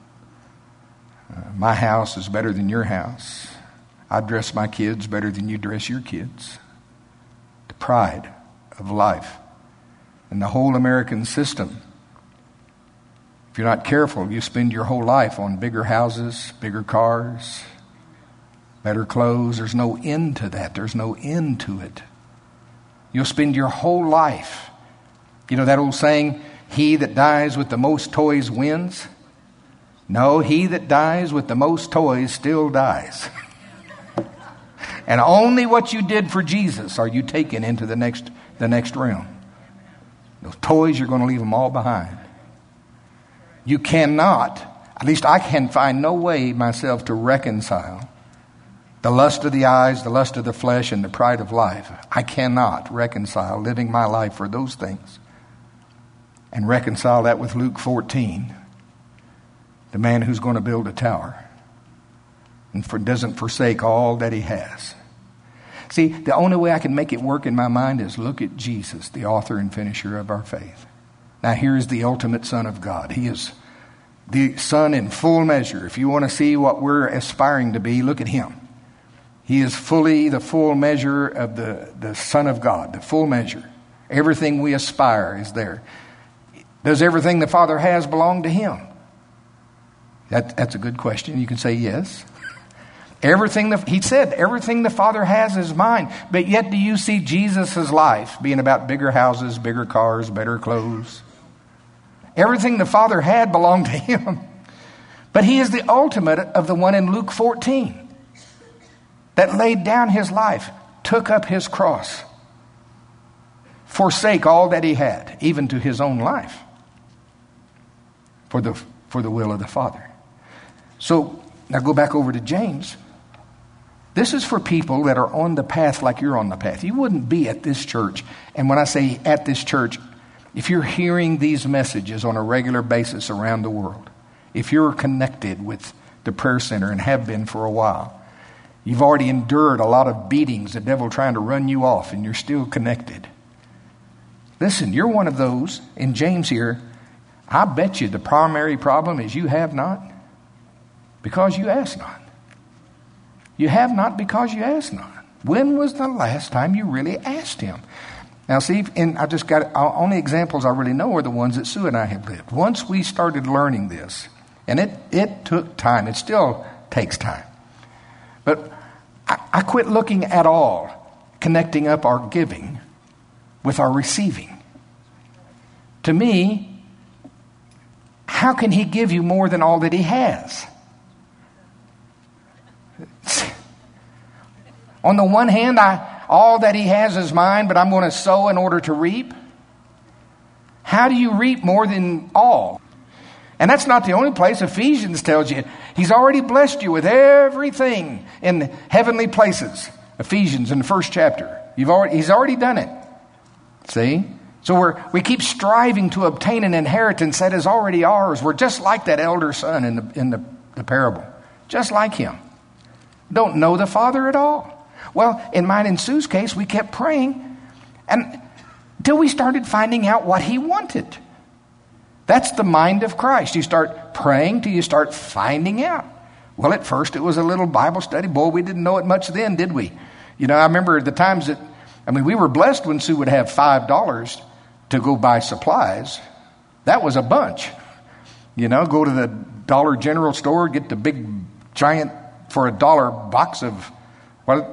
Speaker 1: My house is better than your house. I dress my kids better than you dress your kids. The pride of life. And the whole American system. If you're not careful, you spend your whole life on bigger houses, bigger cars, better clothes. There's no end to that. There's no end to it. You'll spend your whole life. You know that old saying, he that dies with the most toys wins? No, he that dies with the most toys still dies. And only what you did for Jesus are you taking into the next realm. Those toys, you're going to leave them all behind. You cannot, at least I can find no way myself to reconcile the lust of the eyes, the lust of the flesh, and the pride of life. I cannot reconcile living my life for those things and reconcile that with Luke 14, the man who's going to build a tower and doesn't forsake all that he has. See, the only way I can make it work in my mind is look at Jesus, the author and finisher of our faith. Now, here is the ultimate Son of God. He is the Son in full measure. If you want to see what we're aspiring to be, look at him. He is fully the full measure of the Son of God, the full measure. Everything we aspire is there. Does everything the Father has belong to him? That's a good question. You can say yes. He said, everything the Father has is mine. But yet do you see Jesus' life being about bigger houses, bigger cars, better clothes? Everything the Father had belonged to him. But he is the ultimate of the one in Luke 14 that laid down his life, took up his cross, forsake all that he had, even to his own life, for the will of the Father. So now go back over to James. This is for people that are on the path like you're on the path. You wouldn't be at this church. And when I say at this church, if you're hearing these messages on a regular basis around the world, if you're connected with the prayer center and have been for a while, you've already endured a lot of beatings, the devil trying to run you off, and you're still connected. Listen, you're one of those. In James here, I bet you the primary problem is you have not because you ask not. You have not because you ask not. When was the last time you really asked him? Now see, and I just got, only examples I really know are the ones that Sue and I have lived. Once we started learning this, and it took time. It still takes time. But I quit looking at all, connecting up our giving with our receiving. To me, how can he give you more than all that he has? On the one hand, all that he has is mine, but I'm going to sow in order to reap. How do you reap more than all? And that's not the only place. Ephesians tells you he's already blessed you with everything in heavenly places. Ephesians in the first chapter. He's already done it. See? So we keep striving to obtain an inheritance that is already ours. We're just like that elder son in the parable. Just like him. Don't know the Father at all. Well, in mine and Sue's case, we kept praying until we started finding out what he wanted. That's the mind of Christ. You start praying till you start finding out. Well, at first it was a little Bible study. Boy, we didn't know it much then, did we? You know, I remember the times we were blessed when Sue would have $5 to go buy supplies. That was a bunch. You know, go to the Dollar General store, get the big giant for $1 box of what?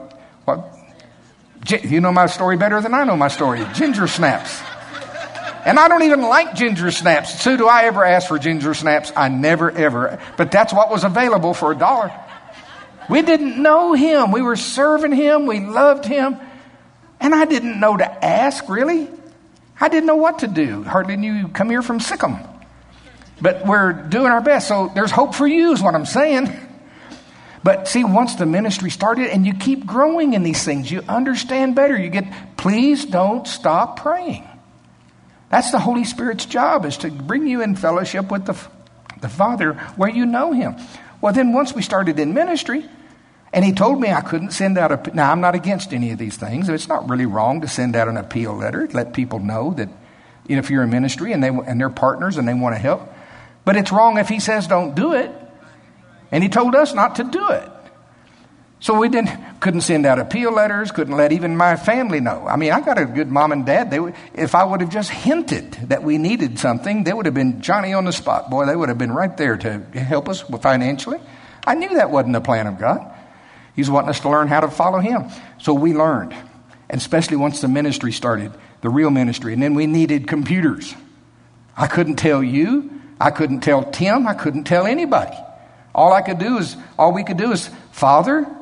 Speaker 1: You know my story better than I know my story. Ginger snaps. And I don't even like ginger snaps. Sue, do I ever ask for ginger snaps? I never, ever. But that's what was available for $1. We didn't know him. We were serving him. We loved him. And I didn't know to ask, really. I didn't know what to do. Hardly knew you come here from Sikkim. But we're doing our best. So there's hope for you is what I'm saying. But see, once the ministry started and you keep growing in these things, you understand better. Please don't stop praying. That's the Holy Spirit's job, is to bring you in fellowship with the Father where you know him. Well, then once we started in ministry, and he told me I couldn't send out now I'm not against any of these things. It's not really wrong to send out an appeal letter, let people know that if you're in ministry and they're partners and they want to help. But it's wrong if he says don't do it. And he told us not to do it. So we couldn't send out appeal letters, couldn't let even my family know. I mean, I got a good mom and dad. If I would have just hinted that we needed something, they would have been Johnny on the spot. Boy, they would have been right there to help us financially. I knew that wasn't the plan of God. He's wanting us to learn how to follow him. So we learned, and especially once the ministry started, the real ministry. And then we needed computers. I couldn't tell you. I couldn't tell Tim. I couldn't tell anybody. All we could do is, Father,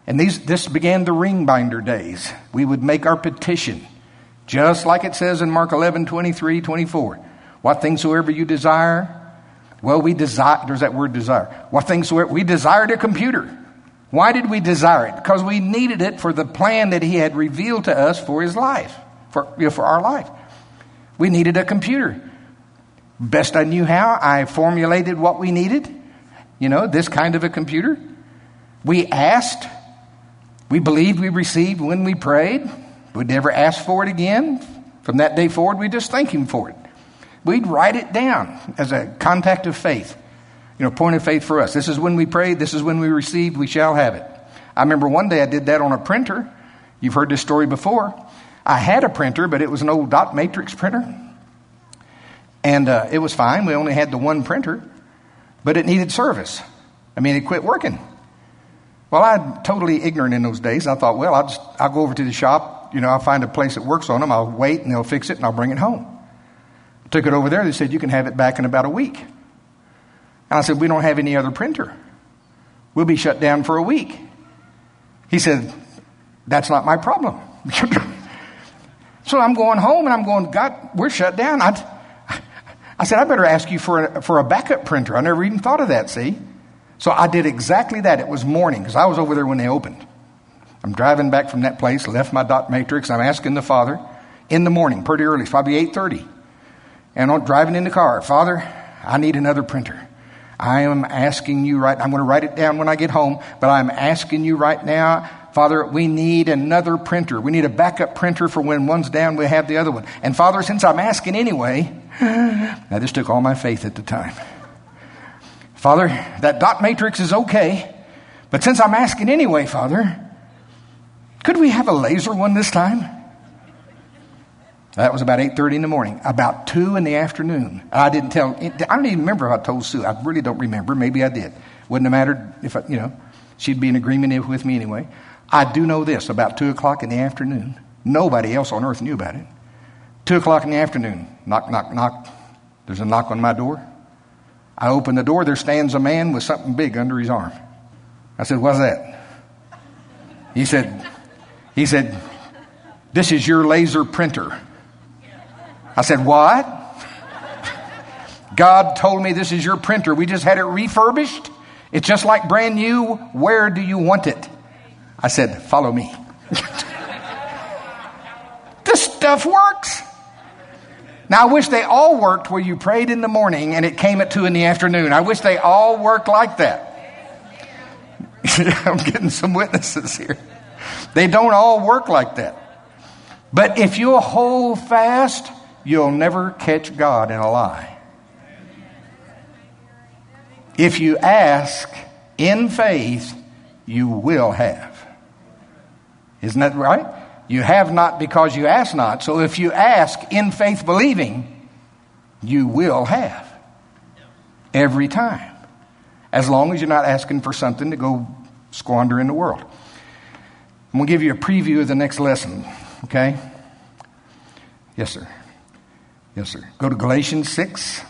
Speaker 1: And this began the ring binder days. We would make our petition, just like it says in Mark 11, 23, 24. What things soever you desire. Well, we desire, there's that word desire. What things soever, we desired a computer. Why did we desire it? Because we needed it for the plan that he had revealed to us for his life, for our life. We needed a computer. Best I knew how, I formulated what we needed. This kind of a computer. We asked. We believed we received when we prayed. We'd never ask for it again. From that day forward, we just thank him for it. We'd write it down as a contact of faith. Point of faith for us. This is when we prayed. This is when we received. We shall have it. I remember one day I did that on a printer. You've heard this story before. I had a printer, but it was an old dot matrix printer. And it was fine. We only had the one printer. But it needed service. It quit working. Well, I'm totally ignorant in those days. I thought, well, I'll go over to the shop. I'll find a place that works on them. I'll wait and they'll fix it and I'll bring it home. Took it over there. They said, you can have it back in about a week. And I said, we don't have any other printer. We'll be shut down for a week. He said, that's not my problem. So I'm going home and I'm going, God, we're shut down. I said, I better ask you for a backup printer. I never even thought of that, see? So I did exactly that. It was morning because I was over there when they opened. I'm driving back from that place, left my dot matrix. I'm asking the Father in the morning, pretty early, it's probably 8:30. And I'm driving in the car, Father, I need another printer. I am asking you I'm going to write it down when I get home, but I'm asking you right now, Father, we need another printer. We need a backup printer for when one's down, we have the other one. And Father, since I'm asking anyway, now this took all my faith at the time. Father, that dot matrix is okay, but since I'm asking anyway, Father, could we have a laser one this time? That was about 8:30 in the morning. About 2 in the afternoon. I don't even remember if I told Sue. I really don't remember. Maybe I did. Wouldn't have mattered if she'd be in agreement with me anyway. I do know this. About 2 o'clock in the afternoon. Nobody else on earth knew about it. 2 o'clock in the afternoon. Knock, knock, knock. There's a knock on my door. I open the door. There stands a man with something big under his arm. I said, what's that? He said, this is your laser printer. I said, what? God told me this is your printer. We just had it refurbished. It's just like brand new. Where do you want it? I said, follow me. This stuff works. Now, I wish they all worked where you prayed in the morning and it came at 2 in the afternoon. I wish they all worked like that. I'm getting some witnesses here. They don't all work like that. But if you'll hold fast, you'll never catch God in a lie. If you ask in faith, you will have. Isn't that right? You have not because you ask not. So if you ask in faith believing, you will have. Every time. As long as you're not asking for something to go squander in the world. I'm going to give you a preview of the next lesson. Okay? Yes, sir. Yes, sir. Go to Galatians 6.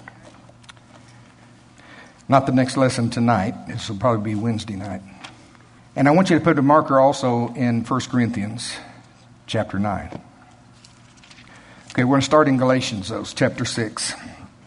Speaker 1: Not the next lesson tonight. This will probably be Wednesday night. And I want you to put a marker also in 1 Corinthians chapter 9. Okay, we're going to start in Galatians, though, chapter 6.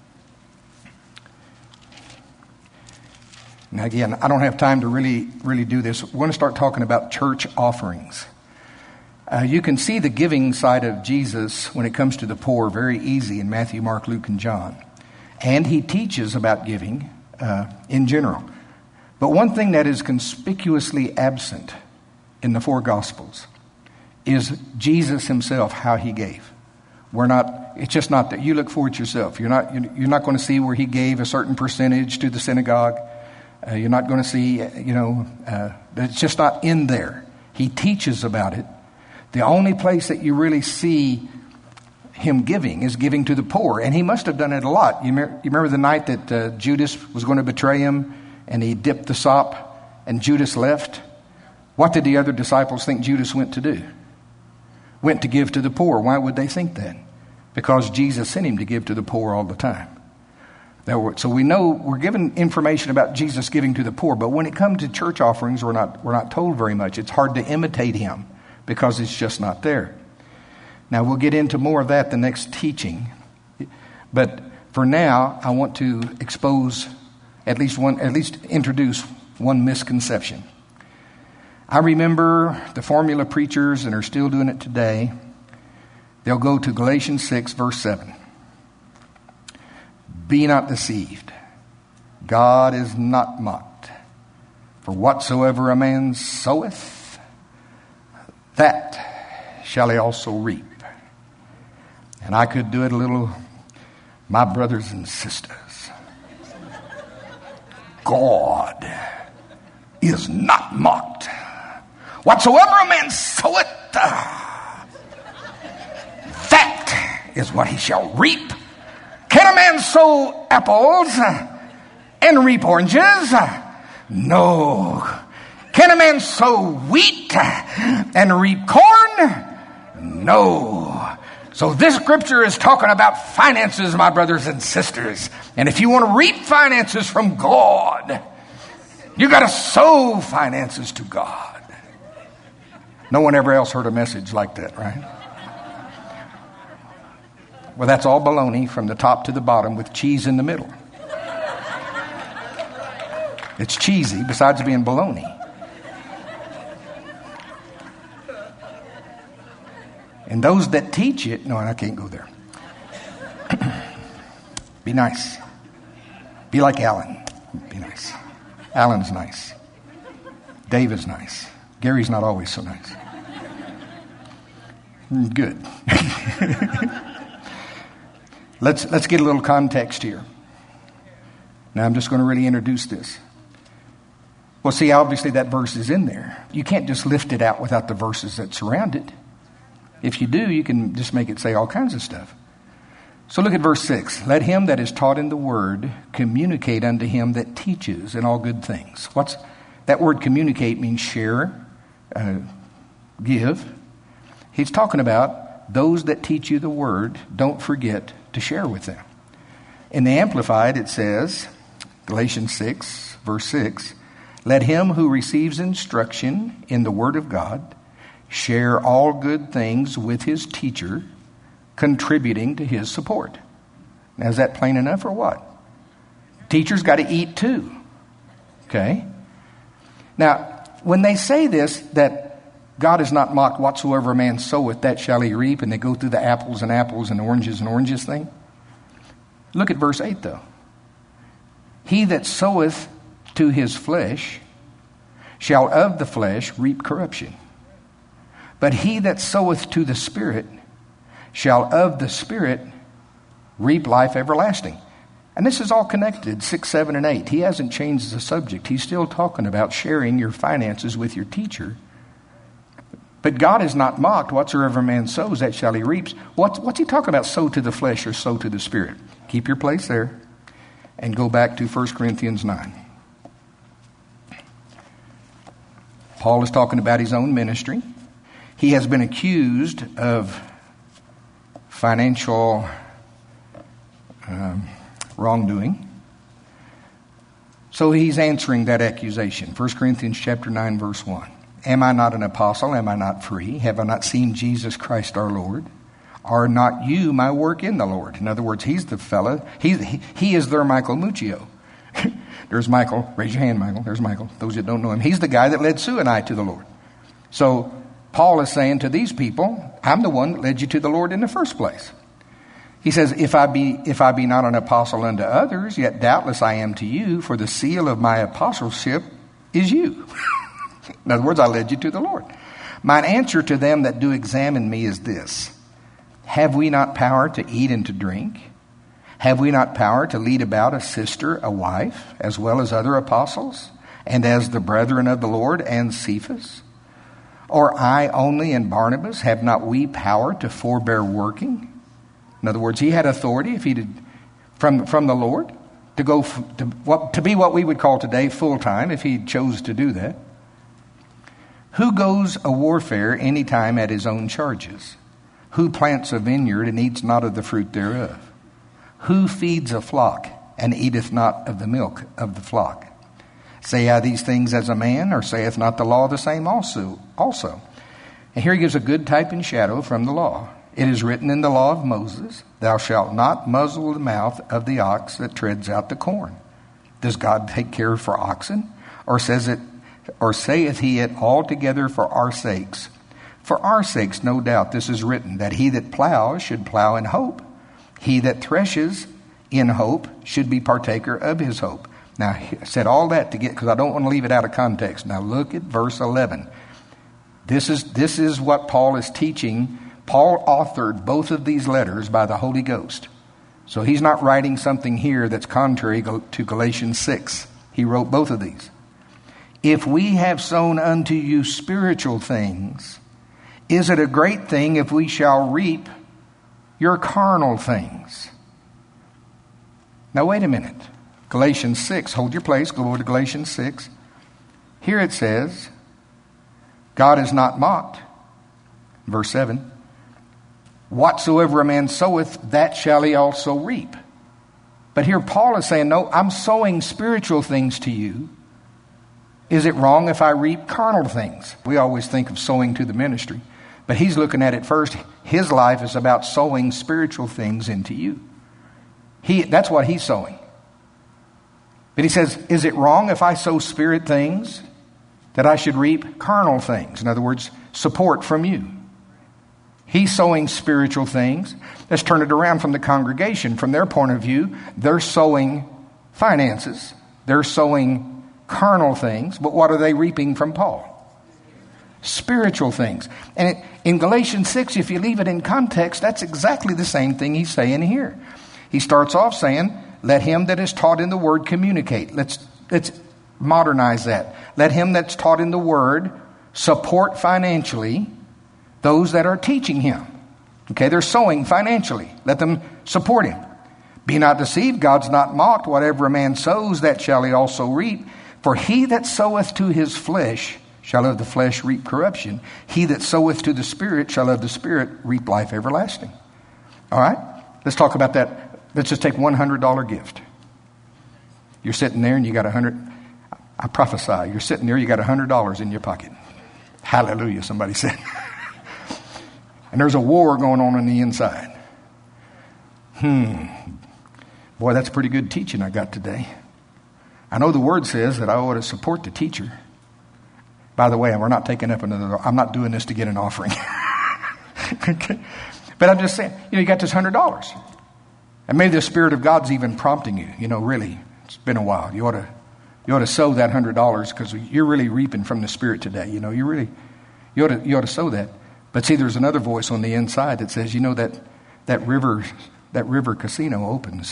Speaker 1: Now, again, I don't have time to really do this. We're going to start talking about church offerings. You can see the giving side of Jesus when it comes to the poor very easy in Matthew, Mark, Luke, and John. And he teaches about giving in general. But one thing that is conspicuously absent in the 4 Gospels is Jesus himself, how he gave. It's just not that. You look for it yourself. You're not going to see where he gave a certain percentage to the synagogue. You're not going to see, it's just not in there. He teaches about it. The only place that you really see him giving is giving to the poor. And he must have done it a lot. You remember the night that Judas was going to betray him and he dipped the sop and Judas left? What did the other disciples think Judas went to do? Went to give to the poor. Why would they think that? Because Jesus sent him to give to the poor all the time. So we know we're given information about Jesus giving to the poor, but when it comes to church offerings, we're not told very much. It's hard to imitate him because it's just not there. Now we'll get into more of that the next teaching, but for now I want to expose at least introduce one misconception. I remember the formula preachers, and are still doing it today. They'll go to Galatians 6, verse 7. Be not deceived. God is not mocked. For whatsoever a man soweth, that shall he also reap. And I could do it a little, my brothers and sisters. God is not mocked. Whatsoever a man soweth, that is what he shall reap. Can a man sow apples and reap oranges? No. Can a man sow wheat and reap corn? No. So this scripture is talking about finances, my brothers and sisters. And if you want to reap finances from God, you got to sow finances to God. No one ever else heard a message like that, right? Well, that's all baloney from the top to the bottom with cheese in the middle. It's cheesy besides being baloney. And those that teach it, no, I can't go there. Be nice. Be like Alan. Be nice. Alan's nice. Dave is nice. Gary's not always so nice. Good. Let's get a little context here. Now I'm just going to really introduce this. Well, see, obviously that verse is in there. You can't just lift it out without the verses that surround it. If you do, you can just make it say all kinds of stuff. So look at verse 6. Let him that is taught in the word communicate unto him that teaches in all good things. That word communicate means share, give. He's talking about those that teach you the word, don't forget to share with them. In the Amplified, it says, Galatians 6, verse 6, let him who receives instruction in the word of God share all good things with his teacher, contributing to his support. Now, is that plain enough or what? Teachers got to eat too. Okay? Now, when they say this, that God is not mocked, whatsoever a man soweth, that shall he reap, and they go through the apples and oranges thing. Look at verse 8 though. He that soweth to his flesh shall of the flesh reap corruption. But he that soweth to the Spirit shall of the Spirit reap life everlasting. And this is all connected, 6, 7, and 8. He hasn't changed the subject. He's still talking about sharing your finances with your teacher. But God is not mocked. Whatsoever man sows, that shall he reap. What's he talking about, sow to the flesh or sow to the Spirit? Keep your place there and go back to 1 Corinthians 9. Paul is talking about his own ministry. He has been accused of financial wrongdoing. So he's answering that accusation. 1 Corinthians chapter 9, verse 1. Am I not an apostle? Am I not free? Have I not seen Jesus Christ our Lord? Are not you my work in the Lord? In other words, he's the fella. He is their Michael Muccio. There's Michael. Raise your hand, Michael. There's Michael. Those that don't know him. He's the guy that led Sue and I to the Lord. So Paul is saying to these people, I'm the one that led you to the Lord in the first place. He says, if I be not an apostle unto others, yet doubtless I am to you, for the seal of my apostleship is you. In other words, I led you to the Lord. Mine answer to them that do examine me is this: have we not power to eat and to drink? Have we not power to lead about a sister, a wife, as well as other apostles, and as the brethren of the Lord, and Cephas? Or I only and Barnabas, have not we power to forbear working? In other words, he had authority if he did from the Lord to go to be what we would call today full time if he chose to do that. Who goes a warfare any time at his own charges? Who plants a vineyard and eats not of the fruit thereof? Who feeds a flock and eateth not of the milk of the flock. Say I these things as a man, or saith not the law the same also? And here he gives a good type and shadow from the law. It is written in the law of Moses, thou shalt not muzzle the mouth of the ox that treads out the corn. Does God take care for oxen? Or saith he it altogether for our sakes? For our sakes, no doubt, this is written, that he that plows should plow in hope. He that threshes in hope should be partaker of his hope. Now, I said all that to get, because I don't want to leave it out of context. Now look at verse 11. This is what Paul is teaching. Paul authored both of these letters by the Holy Ghost. So he's not writing something here that's contrary to Galatians 6. He wrote both of these. If we have sown unto you spiritual things, is it a great thing if we shall reap your carnal things? Now wait a minute. Galatians 6, hold your place, go over to Galatians 6. Here it says, God is not mocked. Verse 7. Whatsoever a man soweth, that shall he also reap. But here Paul is saying, no, I'm sowing spiritual things to you. Is it wrong if I reap carnal things? We always think of sowing to the ministry. But he's looking at it first. His life is about sowing spiritual things into you. That's what he's sowing. But he says, is it wrong if I sow spirit things that I should reap carnal things? In other words, support from you. He's sowing spiritual things. Let's turn it around from the congregation. From their point of view, they're sowing finances. They're sowing carnal things. But what are they reaping from Paul? Spiritual things. And in Galatians 6, if you leave it in context, that's exactly the same thing he's saying here. He starts off saying, let him that is taught in the word communicate. Let's modernize that. Let him that's taught in the word support financially those that are teaching him. Okay, they're sowing financially. Let them support him. Be not deceived, God's not mocked. Whatever a man sows, that shall he also reap. For he that soweth to his flesh shall of the flesh reap corruption. He that soweth to the Spirit shall of the Spirit reap life everlasting. All right, let's talk about that. Let's just take $100 gift. You're sitting there and you got $100. I prophesy, you're sitting there, you got $100 in your pocket. Hallelujah, somebody said. And there's a war going on the inside. Boy, that's pretty good teaching I got today. I know the word says that I ought to support the teacher. By the way, we're not taking up another, I'm not doing this to get an offering. Okay. But I'm just saying, you got this $100. And maybe the Spirit of God's even prompting you, really, it's been a while. You ought to sow that $100 because you're really reaping from the Spirit today. You ought to sow that. But see, there's another voice on the inside that says, that river casino opens.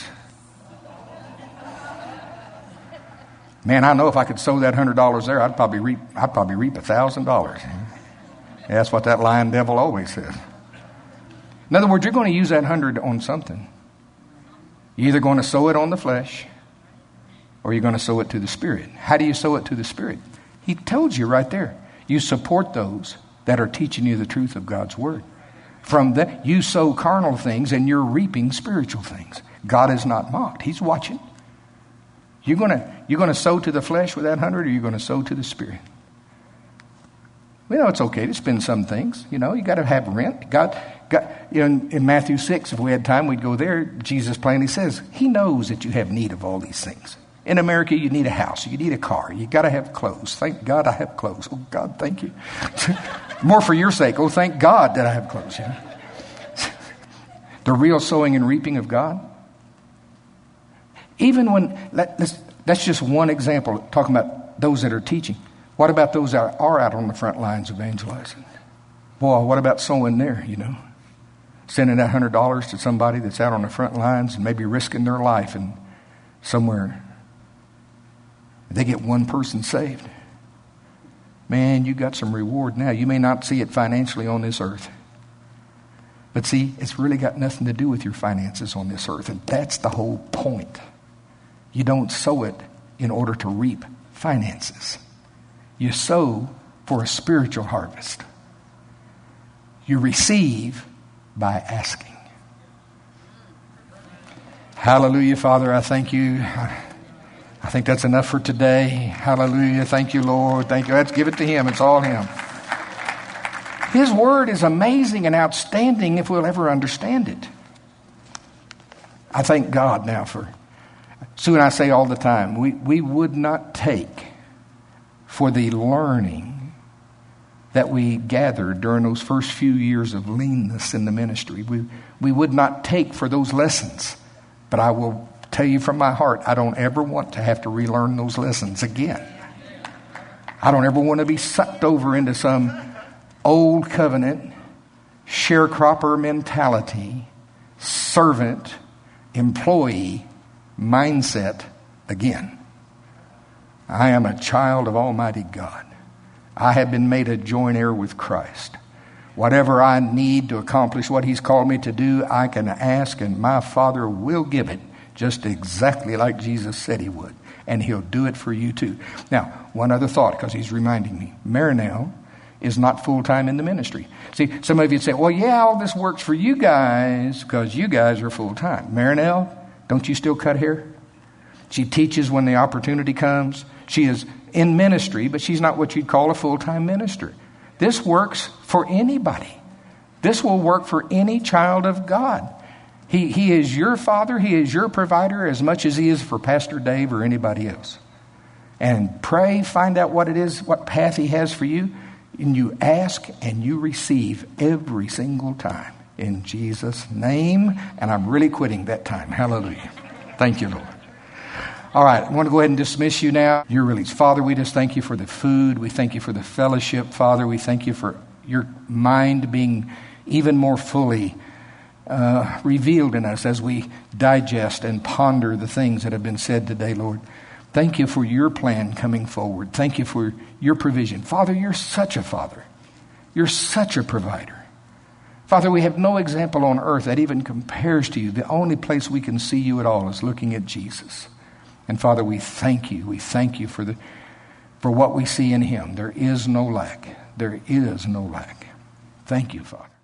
Speaker 1: Man, I know if I could sow that $100 there, I'd probably reap $1,000. Yeah, that's what that lying devil always says. In other words, you're going to use that 100 on something. You're either going to sow it on the flesh, or you're going to sow it to the Spirit. How do you sow it to the Spirit? He told you right there. You support those that are teaching you the truth of God's word. From that, you sow carnal things and you're reaping spiritual things. God is not mocked. He's watching. You're going to sow to the flesh with that 100, or you're going to sow to the Spirit. It's okay to spend some things. You got to have rent. God, in Matthew 6, if we had time, we'd go there. Jesus plainly says, he knows that you have need of all these things. In America, you need a house. You need a car. You got to have clothes. Thank God I have clothes. Oh, God, thank you. More for your sake. Oh, thank God that I have clothes. The real sowing and reaping of God. Even when, that's just one example, talking about those that are teaching. What about those that are out on the front lines evangelizing? Boy, what about sowing there, Sending that $100 to somebody that's out on the front lines and maybe risking their life and somewhere. They get one person saved. Man, you got some reward now. You may not see it financially on this earth. But see, it's really got nothing to do with your finances on this earth. And that's the whole point. You don't sow it in order to reap finances. You sow for a spiritual harvest. You receive by asking. Hallelujah, Father, I thank you. I think that's enough for today. Hallelujah. Thank you, Lord. Thank you. Let's give it to Him. It's all Him. His Word is amazing and outstanding if we'll ever understand it. I thank God now for, Sue and I say all the time, we would not take for the learning that we gathered during those first few years of leanness in the ministry. We would not take for those lessons. But I will tell you from my heart, I don't ever want to have to relearn those lessons again. I don't ever want to be sucked over into some old covenant, sharecropper mentality, servant, employee mindset again. I am a child of Almighty God. I have been made a joint heir with Christ. Whatever I need to accomplish what He's called me to do, I can ask, and my Father will give it just exactly like Jesus said He would. And He'll do it for you too. Now, one other thought, because He's reminding me. Marinelle is not full-time in the ministry. See, some of you say, well, yeah, all this works for you guys because you guys are full-time. Marinelle, don't you still cut hair? She teaches when the opportunity comes. She is in ministry, but she's not what you'd call a full-time minister. This works for anybody. This will work for any child of God. He is your father. He is your provider as much as He is for Pastor Dave or anybody else. And pray, find out what it is, what path He has for you. And you ask and you receive every single time. In Jesus' name. And I'm really quitting that time. Hallelujah. Thank you, Lord. All right, I want to go ahead and dismiss you now. You're released. Father, we just thank You for the food. We thank You for the fellowship. Father, we thank You for Your mind being even more fully revealed in us as we digest and ponder the things that have been said today, Lord. Thank You for Your plan coming forward. Thank You for Your provision. Father, You're such a Father. You're such a provider. Father, we have no example on earth that even compares to You. The only place we can see You at all is looking at Jesus. And Father, we thank You. We thank You for what we see in Him. There is no lack. There is no lack. Thank You, Father.